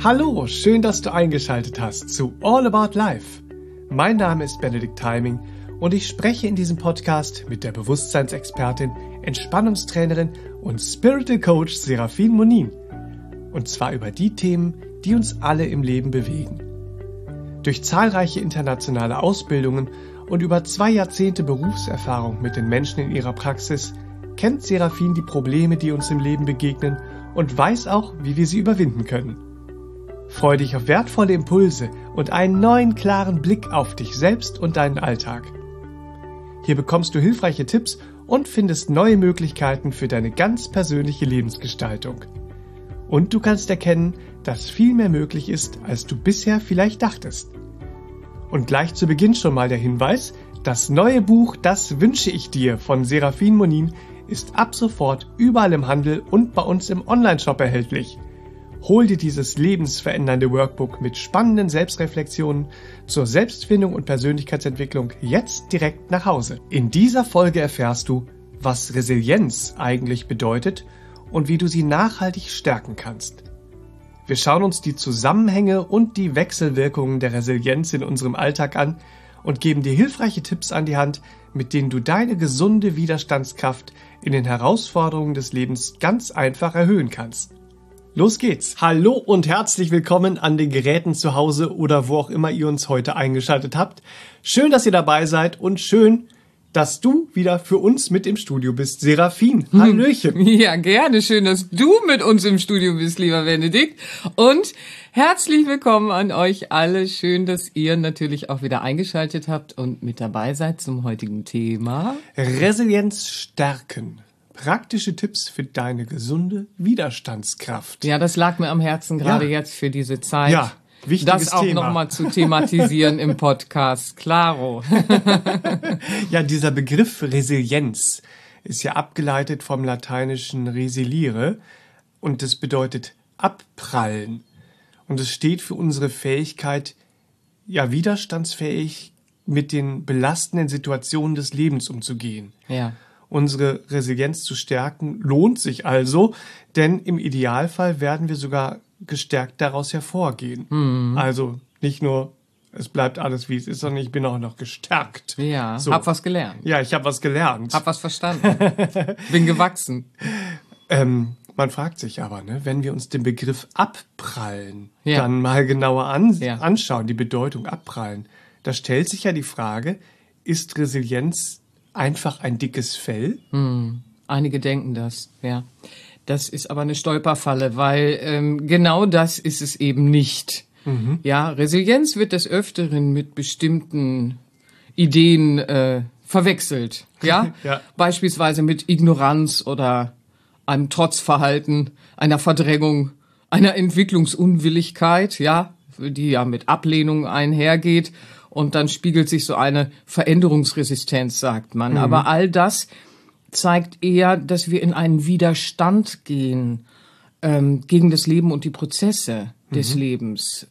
Hallo, schön, dass du eingeschaltet hast zu All About Life. Mein Name ist Benedikt Teiming und ich spreche in diesem Podcast mit der Bewusstseinsexpertin, Entspannungstrainerin und Spiritual Coach Serafin Monin. Und zwar über die Themen, die uns alle im Leben bewegen. Durch zahlreiche internationale Ausbildungen und über 2 Jahrzehnte Berufserfahrung mit den Menschen in ihrer Praxis kennt Serafin die Probleme, die uns im Leben begegnen und weiß auch, wie wir sie überwinden können. Freu dich auf wertvolle Impulse und einen neuen, klaren Blick auf dich selbst und deinen Alltag. Hier bekommst du hilfreiche Tipps und findest neue Möglichkeiten für deine ganz persönliche Lebensgestaltung. Und du kannst erkennen, dass viel mehr möglich ist, als du bisher vielleicht dachtest. Und gleich zu Beginn schon mal der Hinweis: Das neue Buch Das wünsche ich dir von Serafin Monin ist ab sofort überall im Handel und bei uns im Onlineshop erhältlich. Hol dir dieses lebensverändernde Workbook mit spannenden Selbstreflexionen zur Selbstfindung und Persönlichkeitsentwicklung jetzt direkt nach Hause. In dieser Folge erfährst du, was Resilienz eigentlich bedeutet und wie du sie nachhaltig stärken kannst. Wir schauen uns die Zusammenhänge und die Wechselwirkungen der Resilienz in unserem Alltag an und geben dir hilfreiche Tipps an die Hand, mit denen du deine gesunde Widerstandskraft in den Herausforderungen des Lebens ganz einfach erhöhen kannst. Los geht's! Hallo und herzlich willkommen an den Geräten zu Hause oder wo auch immer ihr uns heute eingeschaltet habt. Schön, dass ihr dabei seid und schön, dass du wieder für uns mit im Studio bist. Serafin, hallöchen! Ja, gerne. Schön, dass du mit uns im Studio bist, lieber Benedikt. Und herzlich willkommen an euch alle. Schön, dass ihr natürlich auch wieder eingeschaltet habt und mit dabei seid zum heutigen Thema. Resilienz stärken. Praktische Tipps für deine gesunde Widerstandskraft. Ja, das lag mir am Herzen, gerade jetzt für diese Zeit. Ja, wichtiges das auch nochmal zu thematisieren im Podcast. Klaro. Ja, dieser Begriff Resilienz ist ja abgeleitet vom lateinischen resiliere und das bedeutet abprallen. Und es steht für unsere Fähigkeit, ja, widerstandsfähig mit den belastenden Situationen des Lebens umzugehen. Ja. Unsere Resilienz zu stärken lohnt sich also, denn im Idealfall werden wir sogar gestärkt daraus hervorgehen. Mhm. Also nicht nur, es bleibt alles wie es ist, sondern ich bin auch noch gestärkt. Ja, so. Hab was gelernt. Ja, ich habe was gelernt. Hab was verstanden. Bin gewachsen. Man fragt sich aber, ne, wenn wir uns den Begriff abprallen dann mal genauer anschauen, die Bedeutung abprallen, da stellt sich ja die Frage, ist Resilienz einfach ein dickes Fell? Einige denken das, ja. Das ist aber eine Stolperfalle, weil genau das ist es eben nicht. Mhm. Ja, Resilienz wird des Öfteren mit bestimmten Ideen verwechselt. Ja? Ja. Beispielsweise mit Ignoranz oder einem Trotzverhalten, einer Verdrängung, einer Entwicklungsunwilligkeit, ja, die ja mit Ablehnung einhergeht. Und dann spiegelt sich so eine Veränderungsresistenz, sagt man. Mhm. Aber all das zeigt eher, dass wir in einen Widerstand gehen gegen das Leben und die Prozesse des Lebens.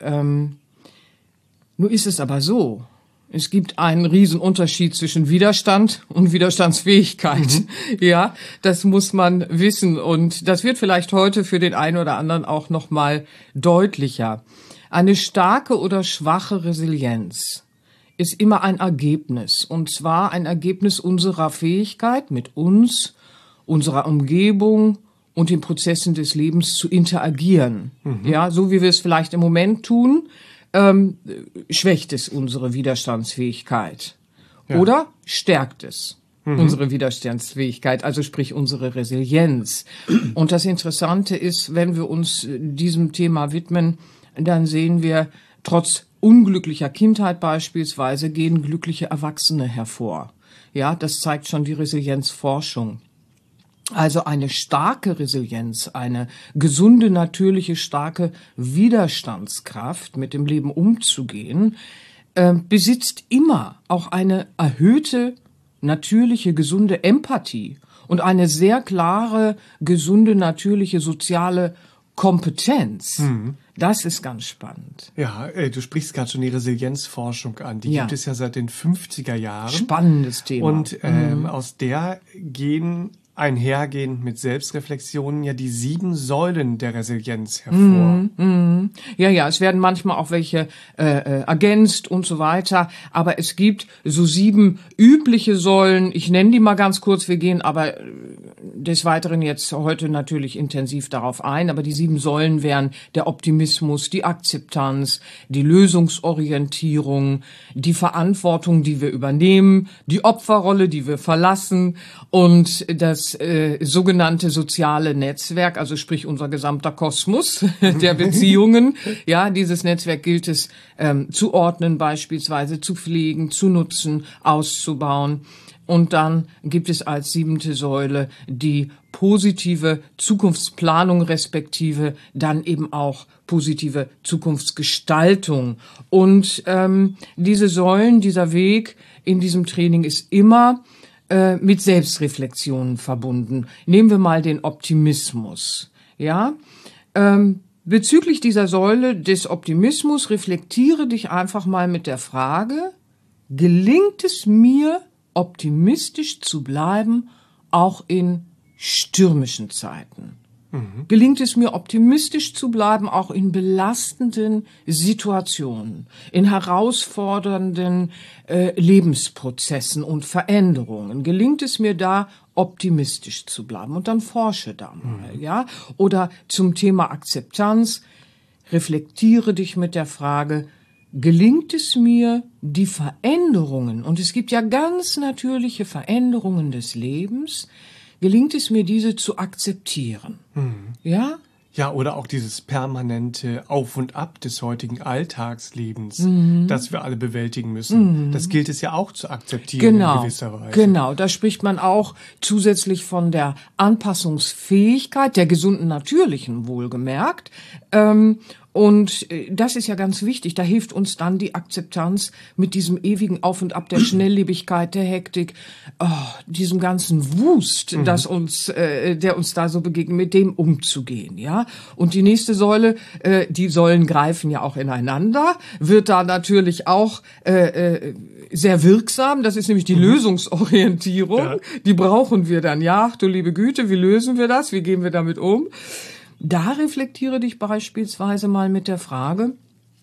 Nur ist es aber so, es gibt einen Riesenunterschied zwischen Widerstand und Widerstandsfähigkeit. Ja, das muss man wissen. Und das wird vielleicht heute für den einen oder anderen auch noch mal deutlicher. Eine starke oder schwache Resilienz ist immer ein Ergebnis, und zwar ein Ergebnis unserer Fähigkeit, mit uns, unserer Umgebung und den Prozessen des Lebens zu interagieren. Ja, so wie wir es vielleicht im Moment tun, schwächt es unsere Widerstandsfähigkeit oder stärkt es unsere Widerstandsfähigkeit, also sprich unsere Resilienz. Und das Interessante ist, wenn wir uns diesem Thema widmen, dann sehen wir, trotz unglücklicher Kindheit beispielsweise gehen glückliche Erwachsene hervor. Ja, das zeigt schon die Resilienzforschung. Also eine starke Resilienz, eine gesunde, natürliche, starke Widerstandskraft, mit dem Leben umzugehen, besitzt immer auch eine erhöhte, natürliche, gesunde Empathie und eine sehr klare, gesunde, natürliche, soziale Kompetenz. Das ist ganz spannend. Ja, du sprichst gerade schon die Resilienzforschung an. Die gibt es ja seit den 50er Jahren. Spannendes Thema. Und aus der gehen einhergehend mit Selbstreflexionen ja die 7 Säulen der Resilienz hervor. Ja, es werden manchmal auch welche ergänzt und so weiter, aber es gibt so 7 übliche Säulen. Ich nenne die mal ganz kurz, wir gehen aber des Weiteren jetzt heute natürlich intensiv darauf ein, aber die 7 Säulen wären der Optimismus, die Akzeptanz, die Lösungsorientierung, die Verantwortung, die wir übernehmen, die Opferrolle, die wir verlassen und das sogenannte soziale Netzwerk, also sprich unser gesamter Kosmos der Beziehungen. Ja, dieses Netzwerk gilt es zu ordnen, beispielsweise zu pflegen, zu nutzen, auszubauen. Und dann gibt es als 7. Säule die positive Zukunftsplanung respektive dann eben auch positive Zukunftsgestaltung. Und diese Säulen, dieser Weg in diesem Training ist immer mit Selbstreflexionen verbunden. Nehmen wir mal den Optimismus. Ja, bezüglich dieser Säule des Optimismus reflektiere dich einfach mal mit der Frage, gelingt es mir, optimistisch zu bleiben, auch in stürmischen Zeiten? Gelingt es mir, optimistisch zu bleiben, auch in belastenden Situationen, in herausfordernden Lebensprozessen und Veränderungen? Gelingt es mir da, optimistisch zu bleiben? Und dann forsche da mal, ja? Oder zum Thema Akzeptanz, reflektiere dich mit der Frage, gelingt es mir, die Veränderungen, und es gibt ja ganz natürliche Veränderungen des Lebens, gelingt es mir, diese zu akzeptieren? Ja? Ja, oder auch dieses permanente Auf und Ab des heutigen Alltagslebens, das wir alle bewältigen müssen. Das gilt es ja auch zu akzeptieren in gewisser Weise. Genau, da spricht man auch zusätzlich von der Anpassungsfähigkeit, der gesunden, natürlichen, wohlgemerkt. Und das ist ja ganz wichtig. Da hilft uns dann die Akzeptanz mit diesem ewigen Auf und Ab der Schnelllebigkeit, der Hektik, diesem ganzen Wust, der uns da so begegnet, mit dem umzugehen, ja. Und die nächste Säule, die Säulen greifen ja auch ineinander, wird da natürlich auch sehr wirksam. Das ist nämlich die Lösungsorientierung. Ja. Die brauchen wir dann. Ja, ach du liebe Güte, wie lösen wir das? Wie gehen wir damit um? Da reflektiere dich beispielsweise mal mit der Frage,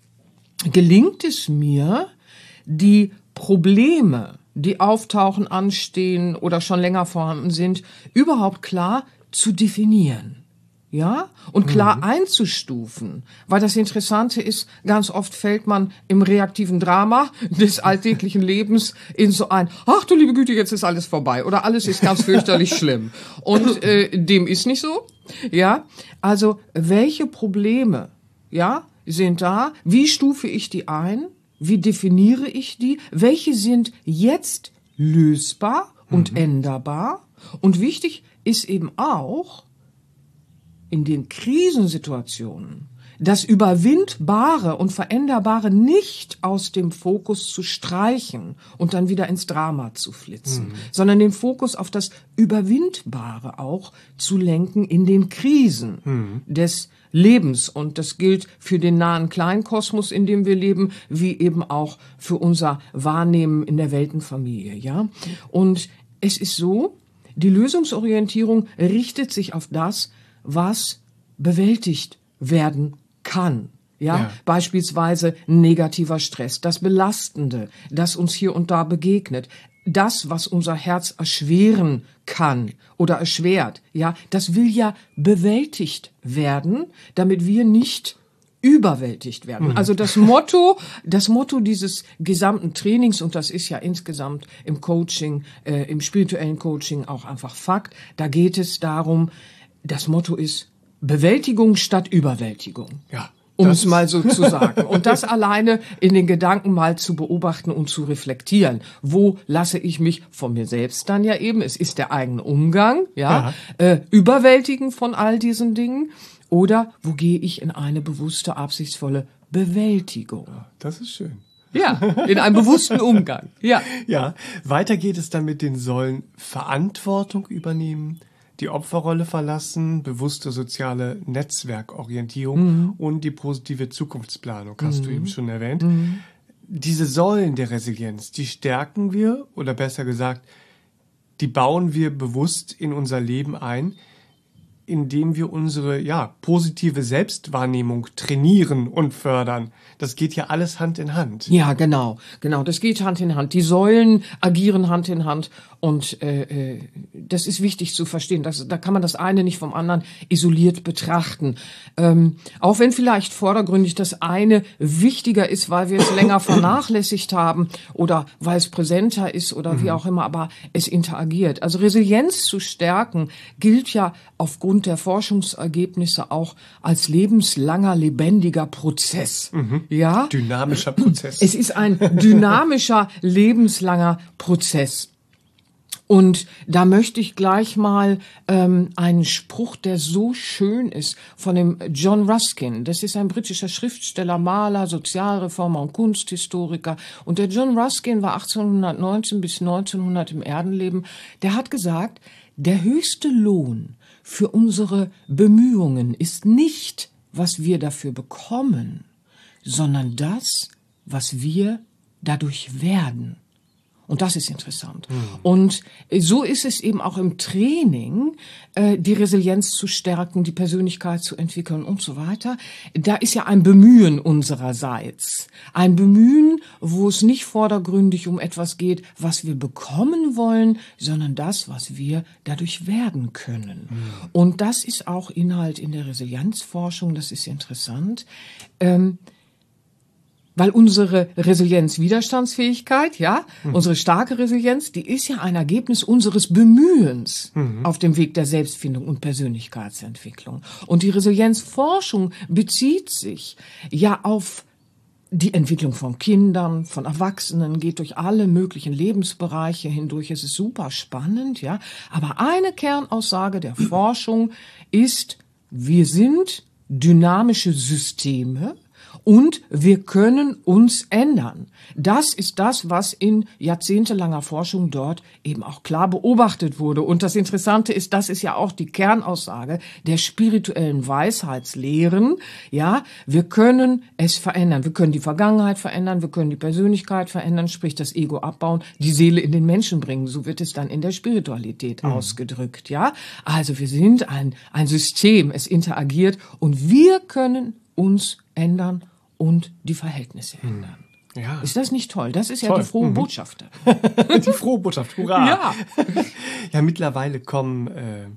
gelingt es mir, die Probleme, die auftauchen, anstehen oder schon länger vorhanden sind, überhaupt klar zu definieren? Ja, und klar einzustufen, weil das Interessante ist, ganz oft fällt man im reaktiven Drama des alltäglichen Lebens in so ein, ach du liebe Güte, jetzt ist alles vorbei oder alles ist ganz fürchterlich schlimm. Und dem ist nicht so. Ja, also welche Probleme, ja, sind da? Wie stufe ich die ein? Wie definiere ich die? Welche sind jetzt lösbar und änderbar? Und wichtig ist eben auch, in den Krisensituationen das Überwindbare und Veränderbare nicht aus dem Fokus zu streichen und dann wieder ins Drama zu flitzen, sondern den Fokus auf das Überwindbare auch zu lenken in den Krisen des Lebens. Und das gilt für den nahen Kleinkosmos, in dem wir leben, wie eben auch für unser Wahrnehmen in der Weltenfamilie, ja. Und es ist so, die Lösungsorientierung richtet sich auf das, was bewältigt werden kann. Ja, beispielsweise negativer Stress, das Belastende, das uns hier und da begegnet, das, was unser Herz erschweren kann oder erschwert, ja, das will ja bewältigt werden, damit wir nicht überwältigt werden. Also das Motto dieses gesamten Trainings, und das ist ja insgesamt im Coaching, im spirituellen Coaching auch einfach Fakt, da geht es darum, das Motto ist Bewältigung statt Überwältigung. Ja. Um es mal so zu sagen. Und das alleine in den Gedanken mal zu beobachten und zu reflektieren. Wo lasse ich mich von mir selbst dann ja eben, es ist der eigene Umgang, überwältigen von all diesen Dingen. Oder wo gehe ich in eine bewusste, absichtsvolle Bewältigung? Das ist schön. Ja, in einem bewussten Umgang. Ja. Ja, weiter geht es dann mit den Säulen Verantwortung übernehmen, die Opferrolle verlassen, bewusste soziale Netzwerkorientierung und die positive Zukunftsplanung, hast du eben schon erwähnt. Diese Säulen der Resilienz, die stärken wir, oder besser gesagt, die bauen wir bewusst in unser Leben ein. indem wir unsere positive Selbstwahrnehmung trainieren und fördern. Das geht ja alles Hand in Hand. Ja, genau, das geht Hand in Hand. Die Säulen agieren Hand in Hand und das ist wichtig zu verstehen. Da kann man das eine nicht vom anderen isoliert betrachten. Auch wenn vielleicht vordergründig das eine wichtiger ist, weil wir es länger vernachlässigt haben oder weil es präsenter ist oder wie auch immer, aber es interagiert. Also Resilienz zu stärken gilt ja aufgrund der Forschungsergebnisse auch als lebenslanger, lebendiger Prozess. Ja? Dynamischer Prozess. Es ist ein dynamischer, lebenslanger Prozess. Und da möchte ich gleich mal einen Spruch, der so schön ist, von dem John Ruskin. Das ist ein britischer Schriftsteller, Maler, Sozialreformer und Kunsthistoriker. Und der John Ruskin war 1819 bis 1900 im Erdenleben. Der hat gesagt, der höchste Lohn für unsere Bemühungen ist nicht, was wir dafür bekommen, sondern das, was wir dadurch werden. Und das ist interessant. Und so ist es eben auch im Training, die Resilienz zu stärken, die Persönlichkeit zu entwickeln und so weiter. Da ist ja ein Bemühen unsererseits. Ein Bemühen, wo es nicht vordergründig um etwas geht, was wir bekommen wollen, sondern das, was wir dadurch werden können. Und das ist auch Inhalt in der Resilienzforschung. Das ist interessant. Weil unsere Resilienz, Widerstandsfähigkeit, unsere starke Resilienz, die ist ja ein Ergebnis unseres Bemühens auf dem Weg der Selbstfindung und Persönlichkeitsentwicklung. Und die Resilienzforschung bezieht sich ja auf die Entwicklung von Kindern, von Erwachsenen, geht durch alle möglichen Lebensbereiche hindurch. Es ist super spannend, ja. Aber eine Kernaussage der Forschung ist, wir sind dynamische Systeme, und wir können uns ändern. Das ist das, was in jahrzehntelanger Forschung dort eben auch klar beobachtet wurde. Und das Interessante ist, das ist ja auch die Kernaussage der spirituellen Weisheitslehren. Ja, wir können es verändern. Wir können die Vergangenheit verändern, wir können die Persönlichkeit verändern, sprich das Ego abbauen, die Seele in den Menschen bringen. So wird es dann in der Spiritualität ausgedrückt. Ja, also wir sind ein System, es interagiert und wir können uns ändern und die Verhältnisse ändern. Ja. Ist das nicht toll? Das ist ja die frohe Botschaft. Die frohe Botschaft, hurra! Ja. Ja, mittlerweile kommen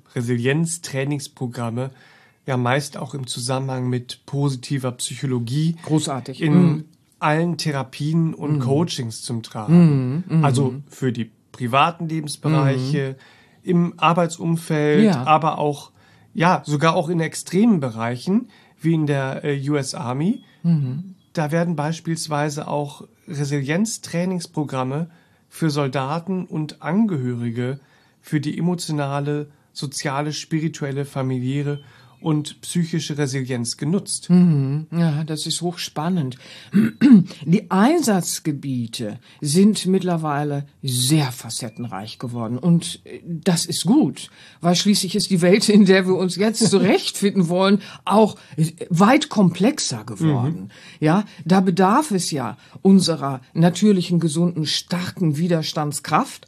Resilienz-Trainingsprogramme ja meist auch im Zusammenhang mit positiver Psychologie Großartig. in allen Therapien und Coachings zum Tragen. Also für die privaten Lebensbereiche, im Arbeitsumfeld, aber auch sogar auch in extremen Bereichen, wie in der US Army. Da werden beispielsweise auch Resilienztrainingsprogramme für Soldaten und Angehörige für die emotionale, soziale, spirituelle, familiäre und psychische Resilienz genutzt. Ja, das ist hochspannend. Die Einsatzgebiete sind mittlerweile sehr facettenreich geworden und das ist gut, weil schließlich ist die Welt, in der wir uns jetzt zurechtfinden wollen, auch weit komplexer geworden. Ja, da bedarf es ja unserer natürlichen, gesunden, starken Widerstandskraft,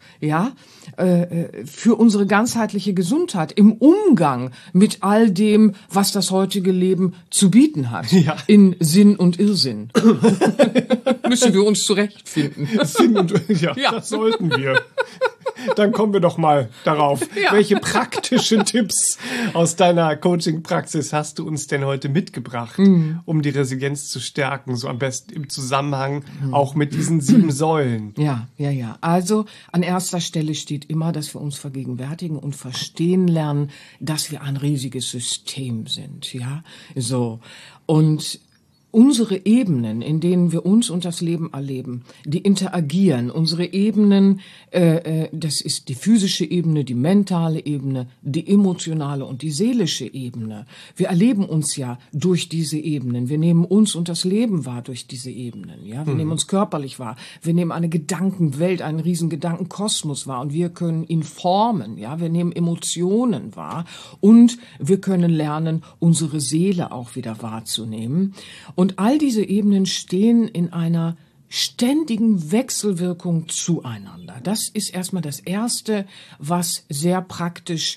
für unsere ganzheitliche Gesundheit im Umgang mit all dem, was das heutige Leben zu bieten hat. Ja. In Sinn und Irrsinn. Müssen wir uns zurechtfinden. Sinn und das sollten wir. Dann kommen wir doch mal darauf. Ja. Welche praktischen Tipps aus deiner Coaching-Praxis hast du uns denn heute mitgebracht, um die Resilienz zu stärken? So am besten im Zusammenhang auch mit diesen 7 Säulen. Ja. Also an erster Stelle steht immer, dass wir uns vergegenwärtigen und verstehen lernen, dass wir ein riesiges System sind. Ja, so. Und unsere Ebenen, in denen wir uns und das Leben erleben, die interagieren. Unsere Ebenen, das ist die physische Ebene, die mentale Ebene, die emotionale und die seelische Ebene. Wir erleben uns ja durch diese Ebenen. Wir nehmen uns und das Leben wahr durch diese Ebenen. Ja, wir nehmen uns körperlich wahr. Wir nehmen eine Gedankenwelt, einen riesen Gedankenkosmos wahr und wir können ihn formen. Ja, wir nehmen Emotionen wahr und wir können lernen, unsere Seele auch wieder wahrzunehmen. Und all diese Ebenen stehen in einer ständigen Wechselwirkung zueinander. Das ist erstmal das Erste, was sehr praktisch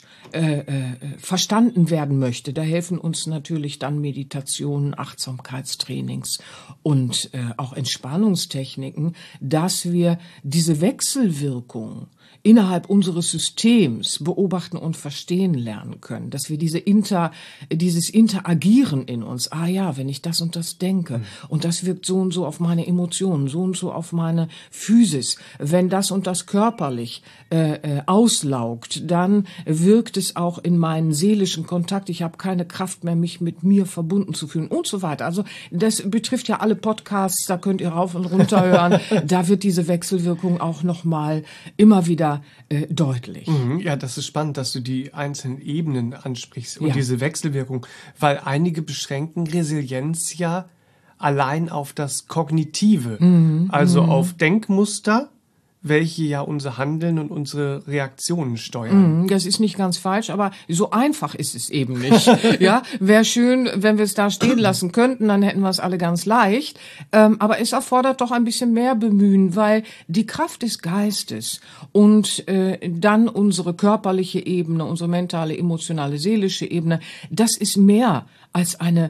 verstanden werden möchte. Da helfen uns natürlich dann Meditationen, Achtsamkeitstrainings und auch Entspannungstechniken, dass wir diese Wechselwirkung innerhalb unseres Systems beobachten und verstehen lernen können, dass wir dieses Interagieren in uns, wenn ich das und das denke und das wirkt so und so auf meine Emotionen, so und so auf meine Physis, wenn das und das körperlich auslaugt, dann wirkt es auch in meinen seelischen Kontakt, ich habe keine Kraft mehr, mich mit mir verbunden zu fühlen und so weiter. Also das betrifft ja alle Podcasts, da könnt ihr rauf und runter hören, da wird diese Wechselwirkung auch nochmal immer wieder deutlich. Ja, das ist spannend, dass du die einzelnen Ebenen ansprichst und diese Wechselwirkung, weil einige beschränken Resilienz ja allein auf das Kognitive, also auf Denkmuster, welche ja unser Handeln und unsere Reaktionen steuern. Das ist nicht ganz falsch, aber so einfach ist es eben nicht. Ja, wäre schön, wenn wir es da stehen lassen könnten, dann hätten wir es alle ganz leicht. Aber es erfordert doch ein bisschen mehr Bemühen, weil die Kraft des Geistes und dann unsere körperliche Ebene, unsere mentale, emotionale, seelische Ebene, das ist mehr als eine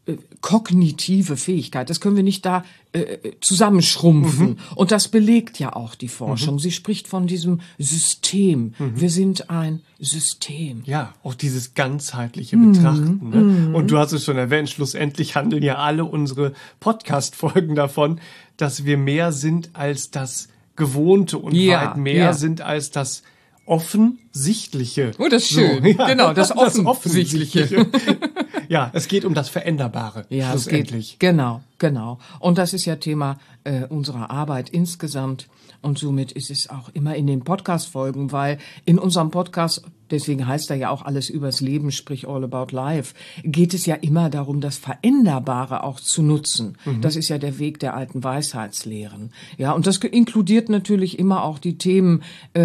kognitive Fähigkeit. Das können wir nicht da zusammenschrumpfen. Und das belegt ja auch die Forschung. Sie spricht von diesem System. Wir sind ein System. Ja, auch dieses ganzheitliche Betrachten. Ne? Und du hast es schon erwähnt, schlussendlich handeln ja alle unsere Podcast-Folgen davon, dass wir mehr sind als das Gewohnte und weit mehr sind als das Offensichtliche. Oh, das ist schön. So, ja. Genau, das Offensichtliche. Ja, es geht um das Veränderbare. Ja, schlussendlich. Genau. Und das ist ja Thema unserer Arbeit insgesamt. Und somit ist es auch immer in den Podcast-Folgen, weil in unserem Podcast, deswegen heißt er ja auch alles übers Leben, sprich All About Life, geht es ja immer darum, das Veränderbare auch zu nutzen. Das ist ja der Weg der alten Weisheitslehren. Ja, und das inkludiert natürlich immer auch die Themen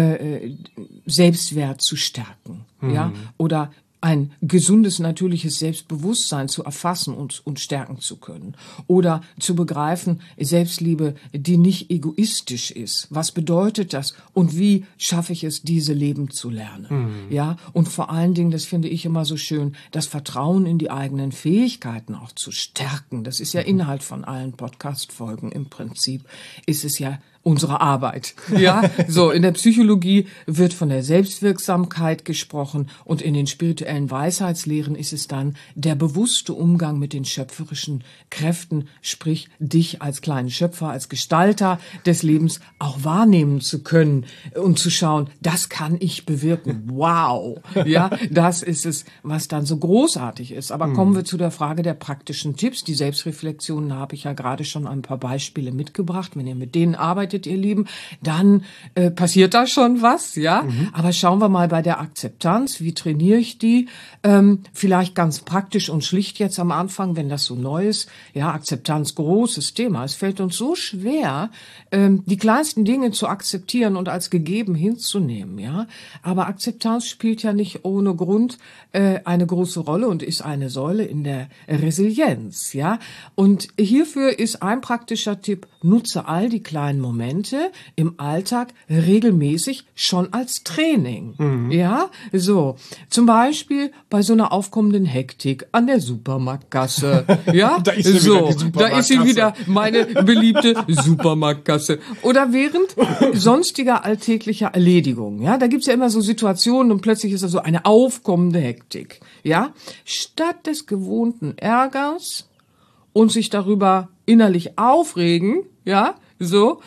Selbstwert zu stärken. Ja, oder ein gesundes, natürliches Selbstbewusstsein zu erfassen und stärken zu können. Oder zu begreifen, Selbstliebe, die nicht egoistisch ist. Was bedeutet das? Und wie schaffe ich es, diese leben zu lernen? Ja, und vor allen Dingen, das finde ich immer so schön, das Vertrauen in die eigenen Fähigkeiten auch zu stärken. Das ist ja Inhalt von allen Podcast-Folgen. Im Prinzip ist es ja unsere Arbeit. Ja, so in der Psychologie wird von der Selbstwirksamkeit gesprochen und in den spirituellen Weisheitslehren ist es dann der bewusste Umgang mit den schöpferischen Kräften, sprich dich als kleinen Schöpfer, als Gestalter des Lebens auch wahrnehmen zu können und zu schauen, das kann ich bewirken. Wow. Ja, das ist es, was dann so großartig ist. Aber kommen wir zu der Frage der praktischen Tipps. Die Selbstreflexionen habe ich ja gerade schon ein paar Beispiele mitgebracht. Wenn ihr mit denen arbeitet, ihr Lieben, dann passiert da schon was, ja. Aber schauen wir mal bei der Akzeptanz. Wie trainiere ich die? Vielleicht ganz praktisch und schlicht jetzt am Anfang, wenn das so neu ist. Ja, Akzeptanz, großes Thema. Es fällt uns so schwer, die kleinsten Dinge zu akzeptieren und als gegeben hinzunehmen, ja. Aber Akzeptanz spielt ja nicht ohne Grund eine große Rolle und ist eine Säule in der Resilienz, ja. Und hierfür ist ein praktischer Tipp: Nutze all die kleinen Momente im Alltag regelmäßig schon als Training. Ja, so. Zum Beispiel bei so einer aufkommenden Hektik an der Supermarktkasse. Ja, da ist sie wieder, die Supermarktkasse. Da ist sie wieder, meine beliebte Supermarktkasse. Oder während sonstiger alltäglicher Erledigungen. Ja, da gibt's ja immer so Situationen und plötzlich ist da so eine aufkommende Hektik. Ja, statt des gewohnten Ärgers und sich darüber innerlich aufregen, ja, so,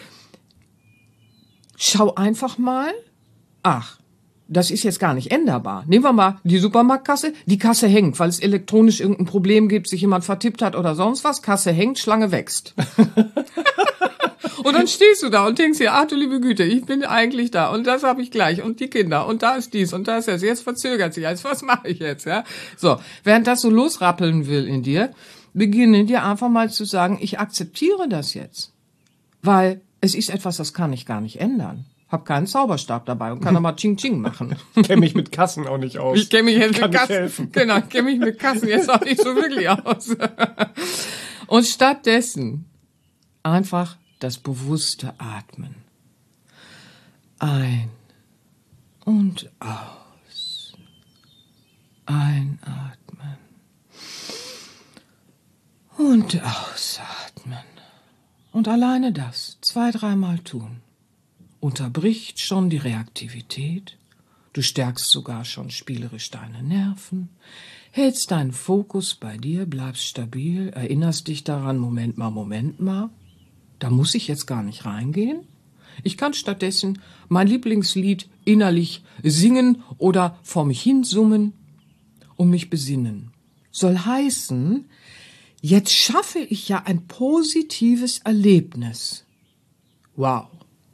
schau einfach mal, ach, das ist jetzt gar nicht änderbar. Nehmen wir mal die Supermarktkasse, die Kasse hängt, weil es elektronisch irgendein Problem gibt, sich jemand vertippt hat oder sonst was, Kasse hängt, Schlange wächst. Und dann stehst du da und denkst dir, ach du liebe Güte, ich bin eigentlich da und das habe ich gleich und die Kinder und da ist dies und da ist das, jetzt verzögert sich alles, was mache ich jetzt, ja? So, während das so losrappeln will in dir, beginne dir einfach mal zu sagen, ich akzeptiere das jetzt, weil es ist etwas, das kann ich gar nicht ändern. Hab keinen Zauberstab dabei und kann aber Ching-Ching machen. Ich kenne mich mit Kassen auch nicht aus. Ich kenne mich jetzt kann mit Kassen. Helfen. Genau, ich kenne mich mit Kassen jetzt auch nicht so wirklich aus. Und stattdessen einfach das bewusste Atmen. Ein und aus. Einatmen und ausatmen. Und alleine das 2-3 Mal tun unterbricht schon die Reaktivität. Du stärkst sogar schon spielerisch deine Nerven, hältst deinen Fokus bei dir, bleibst stabil, erinnerst dich daran, Moment mal, da muss ich jetzt gar nicht reingehen. Ich kann stattdessen mein Lieblingslied innerlich singen oder vor mich hin summen und mich besinnen. Soll heißen, jetzt schaffe ich ja ein positives Erlebnis. Wow.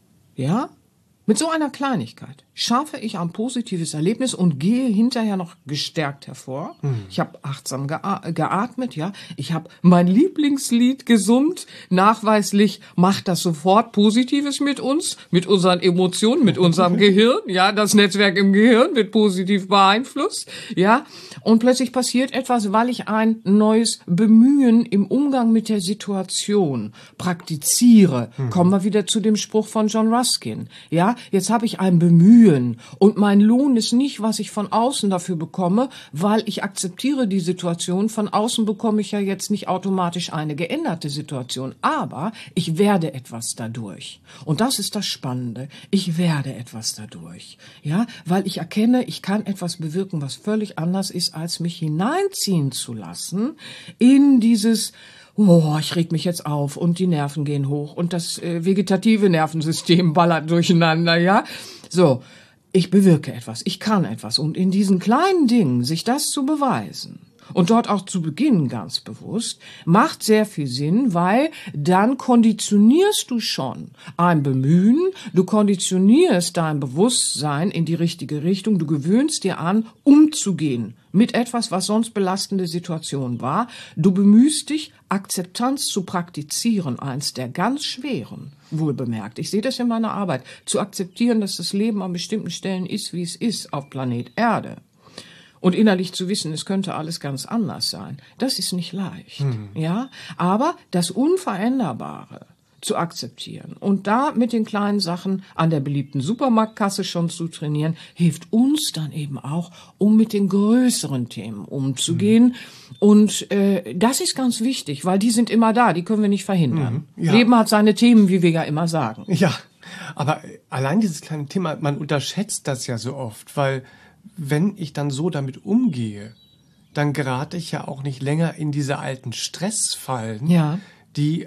Ja? Mit so einer Kleinigkeit schaffe ich ein positives Erlebnis und gehe hinterher noch gestärkt hervor. Ich habe achtsam geatmet, ja. Ich habe mein Lieblingslied gesummt. Nachweislich macht das sofort Positives mit uns, mit unseren Emotionen, mit unserem Gehirn. Ja, das Netzwerk im Gehirn wird positiv beeinflusst. Ja, und plötzlich passiert etwas, weil ich ein neues Bemühen im Umgang mit der Situation praktiziere. Kommen wir wieder zu dem Spruch von John Ruskin. Ja, jetzt habe ich ein Bemühen und mein Lohn ist nicht, was ich von außen dafür bekomme, weil ich akzeptiere die Situation. Von außen bekomme ich ja jetzt nicht automatisch eine geänderte Situation, aber ich werde etwas dadurch. Und das ist das Spannende. Ich werde etwas dadurch. Ja, weil ich erkenne, ich kann etwas bewirken, was völlig anders ist, als mich hineinziehen zu lassen in dieses ich reg mich jetzt auf und die Nerven gehen hoch und das vegetative Nervensystem ballert durcheinander, ja. So, ich bewirke etwas, ich kann etwas und in diesen kleinen Dingen sich das zu beweisen und dort auch zu beginnen ganz bewusst, macht sehr viel Sinn, weil dann konditionierst du schon ein Bemühen, du konditionierst dein Bewusstsein in die richtige Richtung, du gewöhnst dir an, umzugehen mit etwas, was sonst belastende Situation war. Du bemühst dich, Akzeptanz zu praktizieren, eins der ganz schweren, wohlbemerkt. Ich sehe das in meiner Arbeit, zu akzeptieren, dass das Leben an bestimmten Stellen ist, wie es ist auf Planet Erde. Und innerlich zu wissen, es könnte alles ganz anders sein, das ist nicht leicht, ja. Aber das Unveränderbare zu akzeptieren und da mit den kleinen Sachen an der beliebten Supermarktkasse schon zu trainieren, hilft uns dann eben auch, um mit den größeren Themen umzugehen. Und das ist ganz wichtig, weil die sind immer da, die können wir nicht verhindern. Ja. Leben hat seine Themen, wie wir ja immer sagen. Ja, aber allein dieses kleine Thema, man unterschätzt das ja so oft, weil wenn ich dann so damit umgehe, dann gerate ich ja auch nicht länger in diese alten Stressfallen, die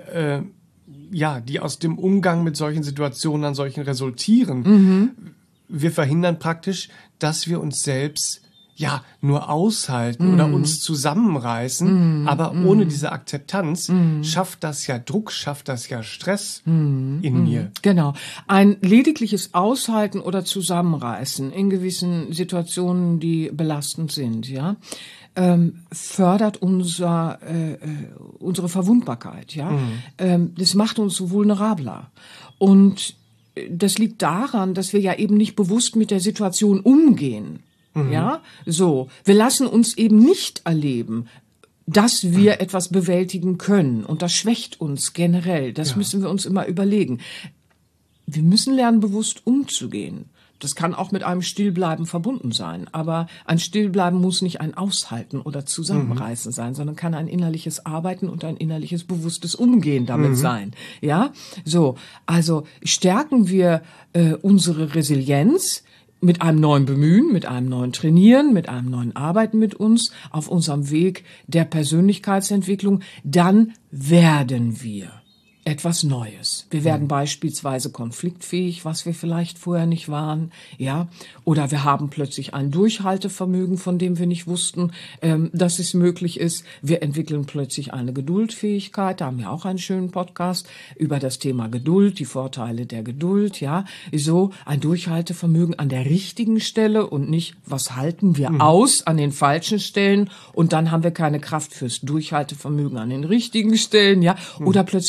aus dem Umgang mit solchen Situationen an solchen resultieren. Wir verhindern praktisch, dass wir uns selbst nur aushalten oder uns zusammenreißen, aber ohne diese Akzeptanz schafft das ja Druck, schafft das ja Stress in mir. Genau. Ein ledigliches Aushalten oder Zusammenreißen in gewissen Situationen, die belastend sind, ja, fördert unsere Verwundbarkeit, ja. Das macht uns so vulnerabler. Und das liegt daran, dass wir ja eben nicht bewusst mit der Situation umgehen. Ja, so. Wir lassen uns eben nicht erleben, dass wir etwas bewältigen können. Und das schwächt uns generell. Das müssen wir uns immer überlegen. Wir müssen lernen, bewusst umzugehen. Das kann auch mit einem Stillbleiben verbunden sein. Aber ein Stillbleiben muss nicht ein Aushalten oder Zusammenreißen sein, sondern kann ein innerliches Arbeiten und ein innerliches bewusstes Umgehen damit sein. Ja, so. Also stärken wir unsere Resilienz mit einem neuen Bemühen, mit einem neuen Trainieren, mit einem neuen Arbeiten mit uns auf unserem Weg der Persönlichkeitsentwicklung, dann werden wir etwas Neues. Wir werden beispielsweise konfliktfähig, was wir vielleicht vorher nicht waren, ja, oder wir haben plötzlich ein Durchhaltevermögen, von dem wir nicht wussten, dass es möglich ist. Wir entwickeln plötzlich eine Geduldfähigkeit. Da haben wir auch einen schönen Podcast über das Thema Geduld, die Vorteile der Geduld, ja, so ein Durchhaltevermögen an der richtigen Stelle und nicht, was halten wir aus an den falschen Stellen und dann haben wir keine Kraft fürs Durchhaltevermögen an den richtigen Stellen, ja, oder plötzlich werden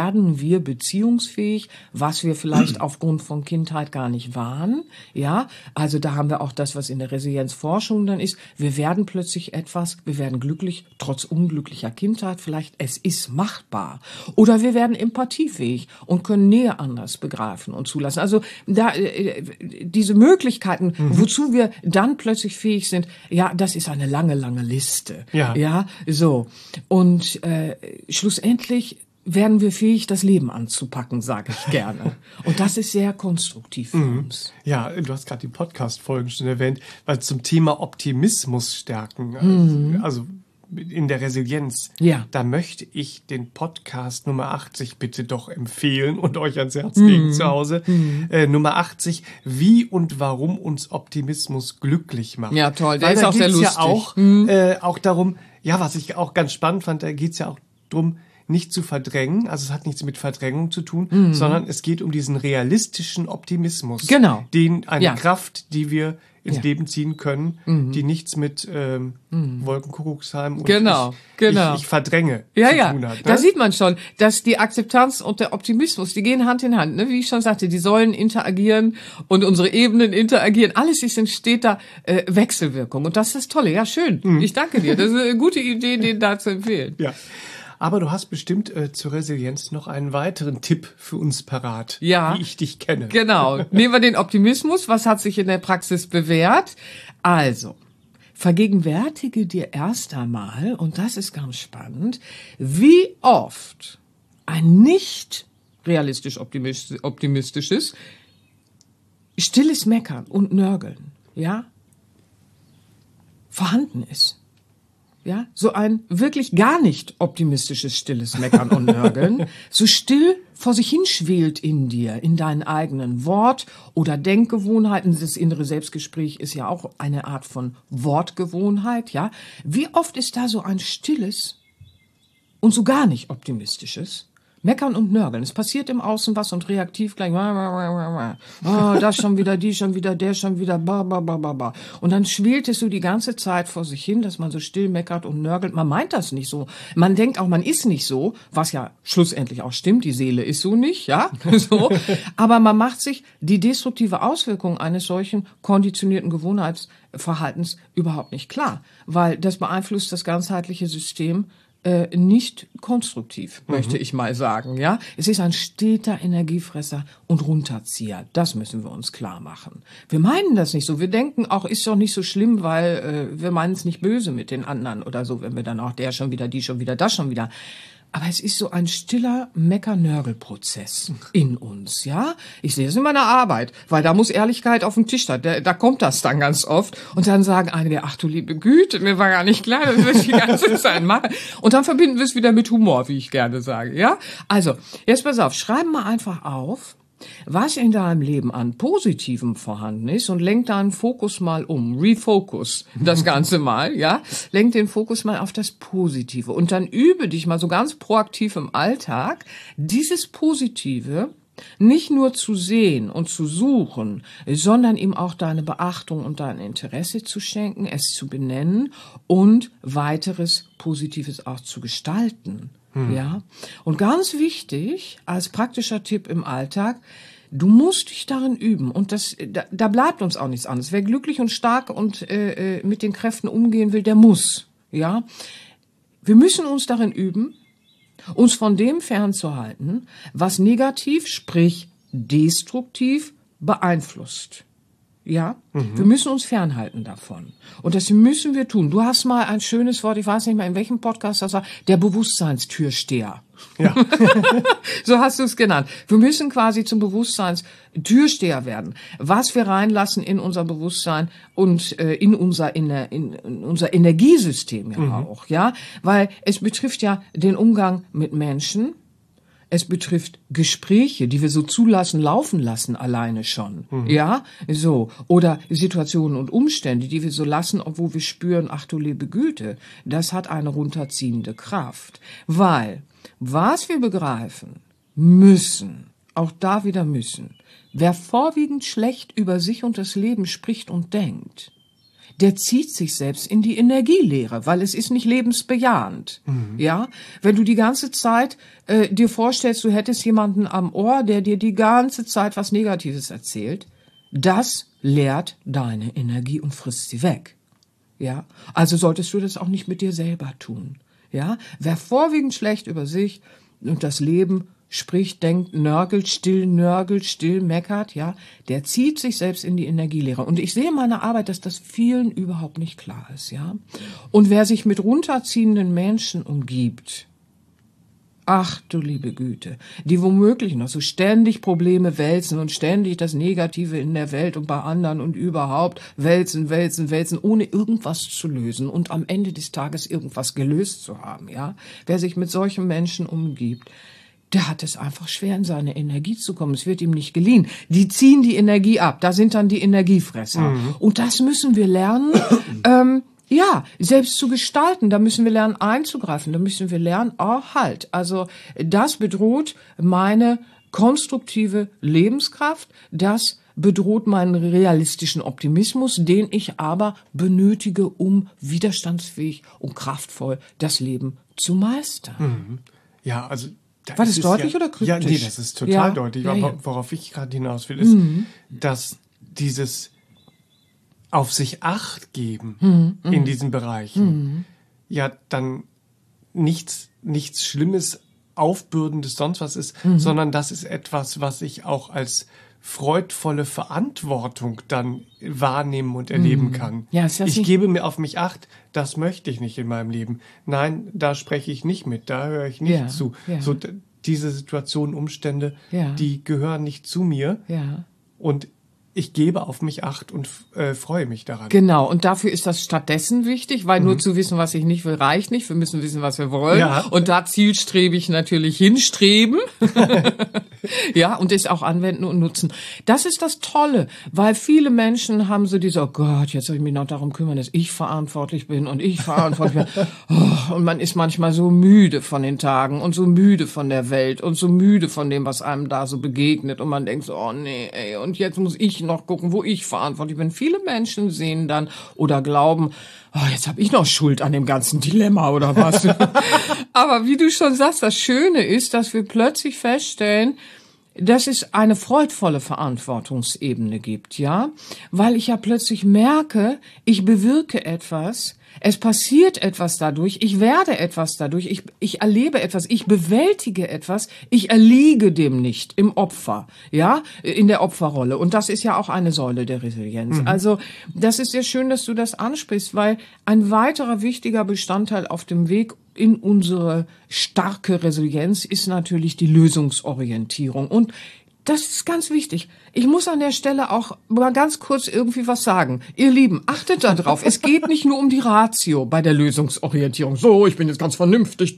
werden wir beziehungsfähig, was wir vielleicht aufgrund von Kindheit gar nicht waren. Ja, also da haben wir auch das, was in der Resilienzforschung dann ist. Wir werden plötzlich wir werden glücklich, trotz unglücklicher Kindheit vielleicht. Es ist machbar. Oder wir werden empathiefähig und können Nähe anders begreifen und zulassen. Also da diese Möglichkeiten, wozu wir dann plötzlich fähig sind, ja, das ist eine lange, lange Liste. Ja, so. Und schlussendlich werden wir fähig, das Leben anzupacken, sage ich gerne. Und das ist sehr konstruktiv für uns. Ja, du hast gerade die Podcast-Folgen schon erwähnt, weil zum Thema Optimismus stärken, also in der Resilienz, da möchte ich den Podcast Nummer 80 bitte doch empfehlen und euch ans Herz legen zu Hause. Nummer 80, wie und warum uns Optimismus glücklich macht. Ja, toll, der ist auch sehr lustig. Ja auch darum, ja, was ich auch ganz spannend fand, da geht's ja auch drum, nicht zu verdrängen, also es hat nichts mit Verdrängung zu tun, sondern es geht um diesen realistischen Optimismus. Genau. Eine Kraft, die wir ins Leben ziehen können, die nichts mit Wolkenkuckucksheim und ich verdränge zu tun hat. Ne? Da sieht man schon, dass die Akzeptanz und der Optimismus, die gehen Hand in Hand. Ne? Wie ich schon sagte, die Säulen interagieren und unsere Ebenen interagieren. Alles ist in steter Wechselwirkung. Und das ist das Tolle. Ja, schön. Ich danke dir. Das ist eine gute Idee, den da zu empfehlen. Ja. Aber du hast bestimmt zur Resilienz noch einen weiteren Tipp für uns parat, wie ich dich kenne. Genau. Nehmen wir den Optimismus. Was hat sich in der Praxis bewährt? Also, vergegenwärtige dir erst einmal, und das ist ganz spannend, wie oft ein nicht realistisch optimistisches, stilles Meckern und Nörgeln, vorhanden ist. Ja, so ein wirklich gar nicht optimistisches, stilles Meckern und Nörgeln, so still vor sich hinschwelt in dir, in deinen eigenen Wort- oder Denkgewohnheiten. Das innere Selbstgespräch ist ja auch eine Art von Wortgewohnheit, ja. Wie oft ist da so ein stilles und so gar nicht optimistisches Meckern und Nörgeln. Es passiert im Außen was und reaktiv gleich, das schon wieder, die schon wieder, der schon wieder, Und dann schwelt es so die ganze Zeit vor sich hin, dass man so still meckert und nörgelt. Man meint das nicht so. Man denkt auch, man ist nicht so, was ja schlussendlich auch stimmt. Die Seele ist so nicht, ja, so. Aber man macht sich die destruktive Auswirkung eines solchen konditionierten Gewohnheitsverhaltens überhaupt nicht klar. Weil das beeinflusst das ganzheitliche System nicht konstruktiv, möchte ich mal sagen, ja. Es ist ein steter Energiefresser und Runterzieher. Das müssen wir uns klar machen. Wir meinen das nicht so. Wir denken auch, ist doch nicht so schlimm, weil wir meinen es nicht böse mit den anderen oder so, wenn wir dann auch der schon wieder, die schon wieder, das schon wieder. Aber es ist so ein stiller Mecker-Nörgel-Prozess in uns, ja. Ich sehe es in meiner Arbeit, weil da muss Ehrlichkeit auf den Tisch, da kommt das dann ganz oft. Und dann sagen einige, ach du liebe Güte, mir war gar nicht klar, dass wir das die ganze Zeit machen. Und dann verbinden wir es wieder mit Humor, wie ich gerne sage, ja. Also, jetzt pass auf, schreib mal einfach auf, was in deinem Leben an Positivem vorhanden ist und lenk deinen Fokus mal um. Refocus das Ganze mal, ja. Lenk den Fokus mal auf das Positive und dann übe dich mal so ganz proaktiv im Alltag, dieses Positive nicht nur zu sehen und zu suchen, sondern ihm auch deine Beachtung und dein Interesse zu schenken, es zu benennen und weiteres Positives auch zu gestalten. Ja, und ganz wichtig, als praktischer Tipp im Alltag, du musst dich darin üben und da bleibt uns auch nichts anderes. Wer glücklich und stark und mit den Kräften umgehen will, der muss. Ja, wir müssen uns darin üben, uns von dem fernzuhalten, was negativ, sprich destruktiv beeinflusst. Ja, wir müssen uns fernhalten davon. Und das müssen wir tun. Du hast mal ein schönes Wort, ich weiß nicht mehr in welchem Podcast das war, der Bewusstseinstürsteher. Ja. So hast du es genannt. Wir müssen quasi zum Bewusstseinstürsteher werden. Was wir reinlassen in unser Bewusstsein und in unser Energiesystem ja auch, ja, weil es betrifft ja den Umgang mit Menschen. Es betrifft Gespräche, die wir so zulassen, laufen lassen, alleine schon. Ja, so. Oder Situationen und Umstände, die wir so lassen, obwohl wir spüren, ach du liebe Güte, das hat eine runterziehende Kraft. Weil, was wir begreifen müssen, auch da wieder müssen, wer vorwiegend schlecht über sich und das Leben spricht und denkt, der zieht sich selbst in die Energieleere, weil es ist nicht lebensbejahend. Ja, wenn du die ganze Zeit dir vorstellst, du hättest jemanden am Ohr, der dir die ganze Zeit was Negatives erzählt, das leert deine Energie und frisst sie weg. Ja, also solltest du das auch nicht mit dir selber tun. Ja, wer vorwiegend schlecht über sich und das Leben spricht, denkt, nörgelt, still meckert, ja, der zieht sich selbst in die Energielehre. Und ich sehe in meiner Arbeit, dass das vielen überhaupt nicht klar ist, ja. Und wer sich mit runterziehenden Menschen umgibt, ach du liebe Güte, die womöglich noch so ständig Probleme wälzen und ständig das Negative in der Welt und bei anderen und überhaupt wälzen, ohne irgendwas zu lösen und am Ende des Tages irgendwas gelöst zu haben, ja. Wer sich mit solchen Menschen umgibt, der hat es einfach schwer, in seine Energie zu kommen. Es wird ihm nicht geliehen. Die ziehen die Energie ab. Da sind dann die Energiefresser. Und das müssen wir lernen, selbst zu gestalten. Da müssen wir lernen, einzugreifen. Da müssen wir lernen, also das bedroht meine konstruktive Lebenskraft. Das bedroht meinen realistischen Optimismus, den ich aber benötige, um widerstandsfähig und kraftvoll das Leben zu meistern. Ja, also war das deutlich oder kryptisch? Ja, nee, das ist total deutlich. Aber worauf ich gerade hinaus will, ist, dass dieses auf sich Acht geben in diesen Bereichen ja dann nichts Schlimmes, Aufbürdendes, sonst was ist, sondern das ist etwas, was ich auch als freudvolle Verantwortung dann wahrnehmen und erleben kann. Ja, ist das ich gebe mir auf mich Acht, das möchte ich nicht in meinem Leben. Nein, da spreche ich nicht mit, da höre ich nicht zu. Ja. So, diese Situationen, Umstände, die gehören nicht zu mir. Ja. Und ich gebe auf mich Acht und freue mich daran. Genau, und dafür ist das stattdessen wichtig, weil nur zu wissen, was ich nicht will, reicht nicht. Wir müssen wissen, was wir wollen. Ja. Und da zielstrebig natürlich hinstreben. Ja, und es auch anwenden und nutzen. Das ist das Tolle, weil viele Menschen haben so diese, oh Gott, jetzt soll ich mich noch darum kümmern, dass ich verantwortlich bin und ich verantwortlich bin. Oh, und man ist manchmal so müde von den Tagen und so müde von der Welt und so müde von dem, was einem da so begegnet. Und man denkt so, oh nee, ey, und jetzt muss ich noch gucken, wo ich verantwortlich bin. Viele Menschen sehen dann oder glauben, oh, jetzt habe ich noch Schuld an dem ganzen Dilemma oder was. Aber wie du schon sagst, das Schöne ist, dass wir plötzlich feststellen, dass es eine freudvolle Verantwortungsebene gibt, ja, weil ich ja plötzlich merke, ich bewirke etwas, es passiert etwas dadurch, ich werde etwas dadurch, ich erlebe etwas, ich bewältige etwas, ich erliege dem nicht im Opfer, ja, in der Opferrolle. Und das ist ja auch eine Säule der Resilienz. Also das ist sehr schön, dass du das ansprichst, weil ein weiterer wichtiger Bestandteil auf dem Weg in unsere starke Resilienz ist natürlich die Lösungsorientierung. Und das ist ganz wichtig. Ich muss an der Stelle auch mal ganz kurz irgendwie was sagen. Ihr Lieben, achtet da drauf. Es geht nicht nur um die Ratio bei der Lösungsorientierung. So, ich bin jetzt ganz vernünftig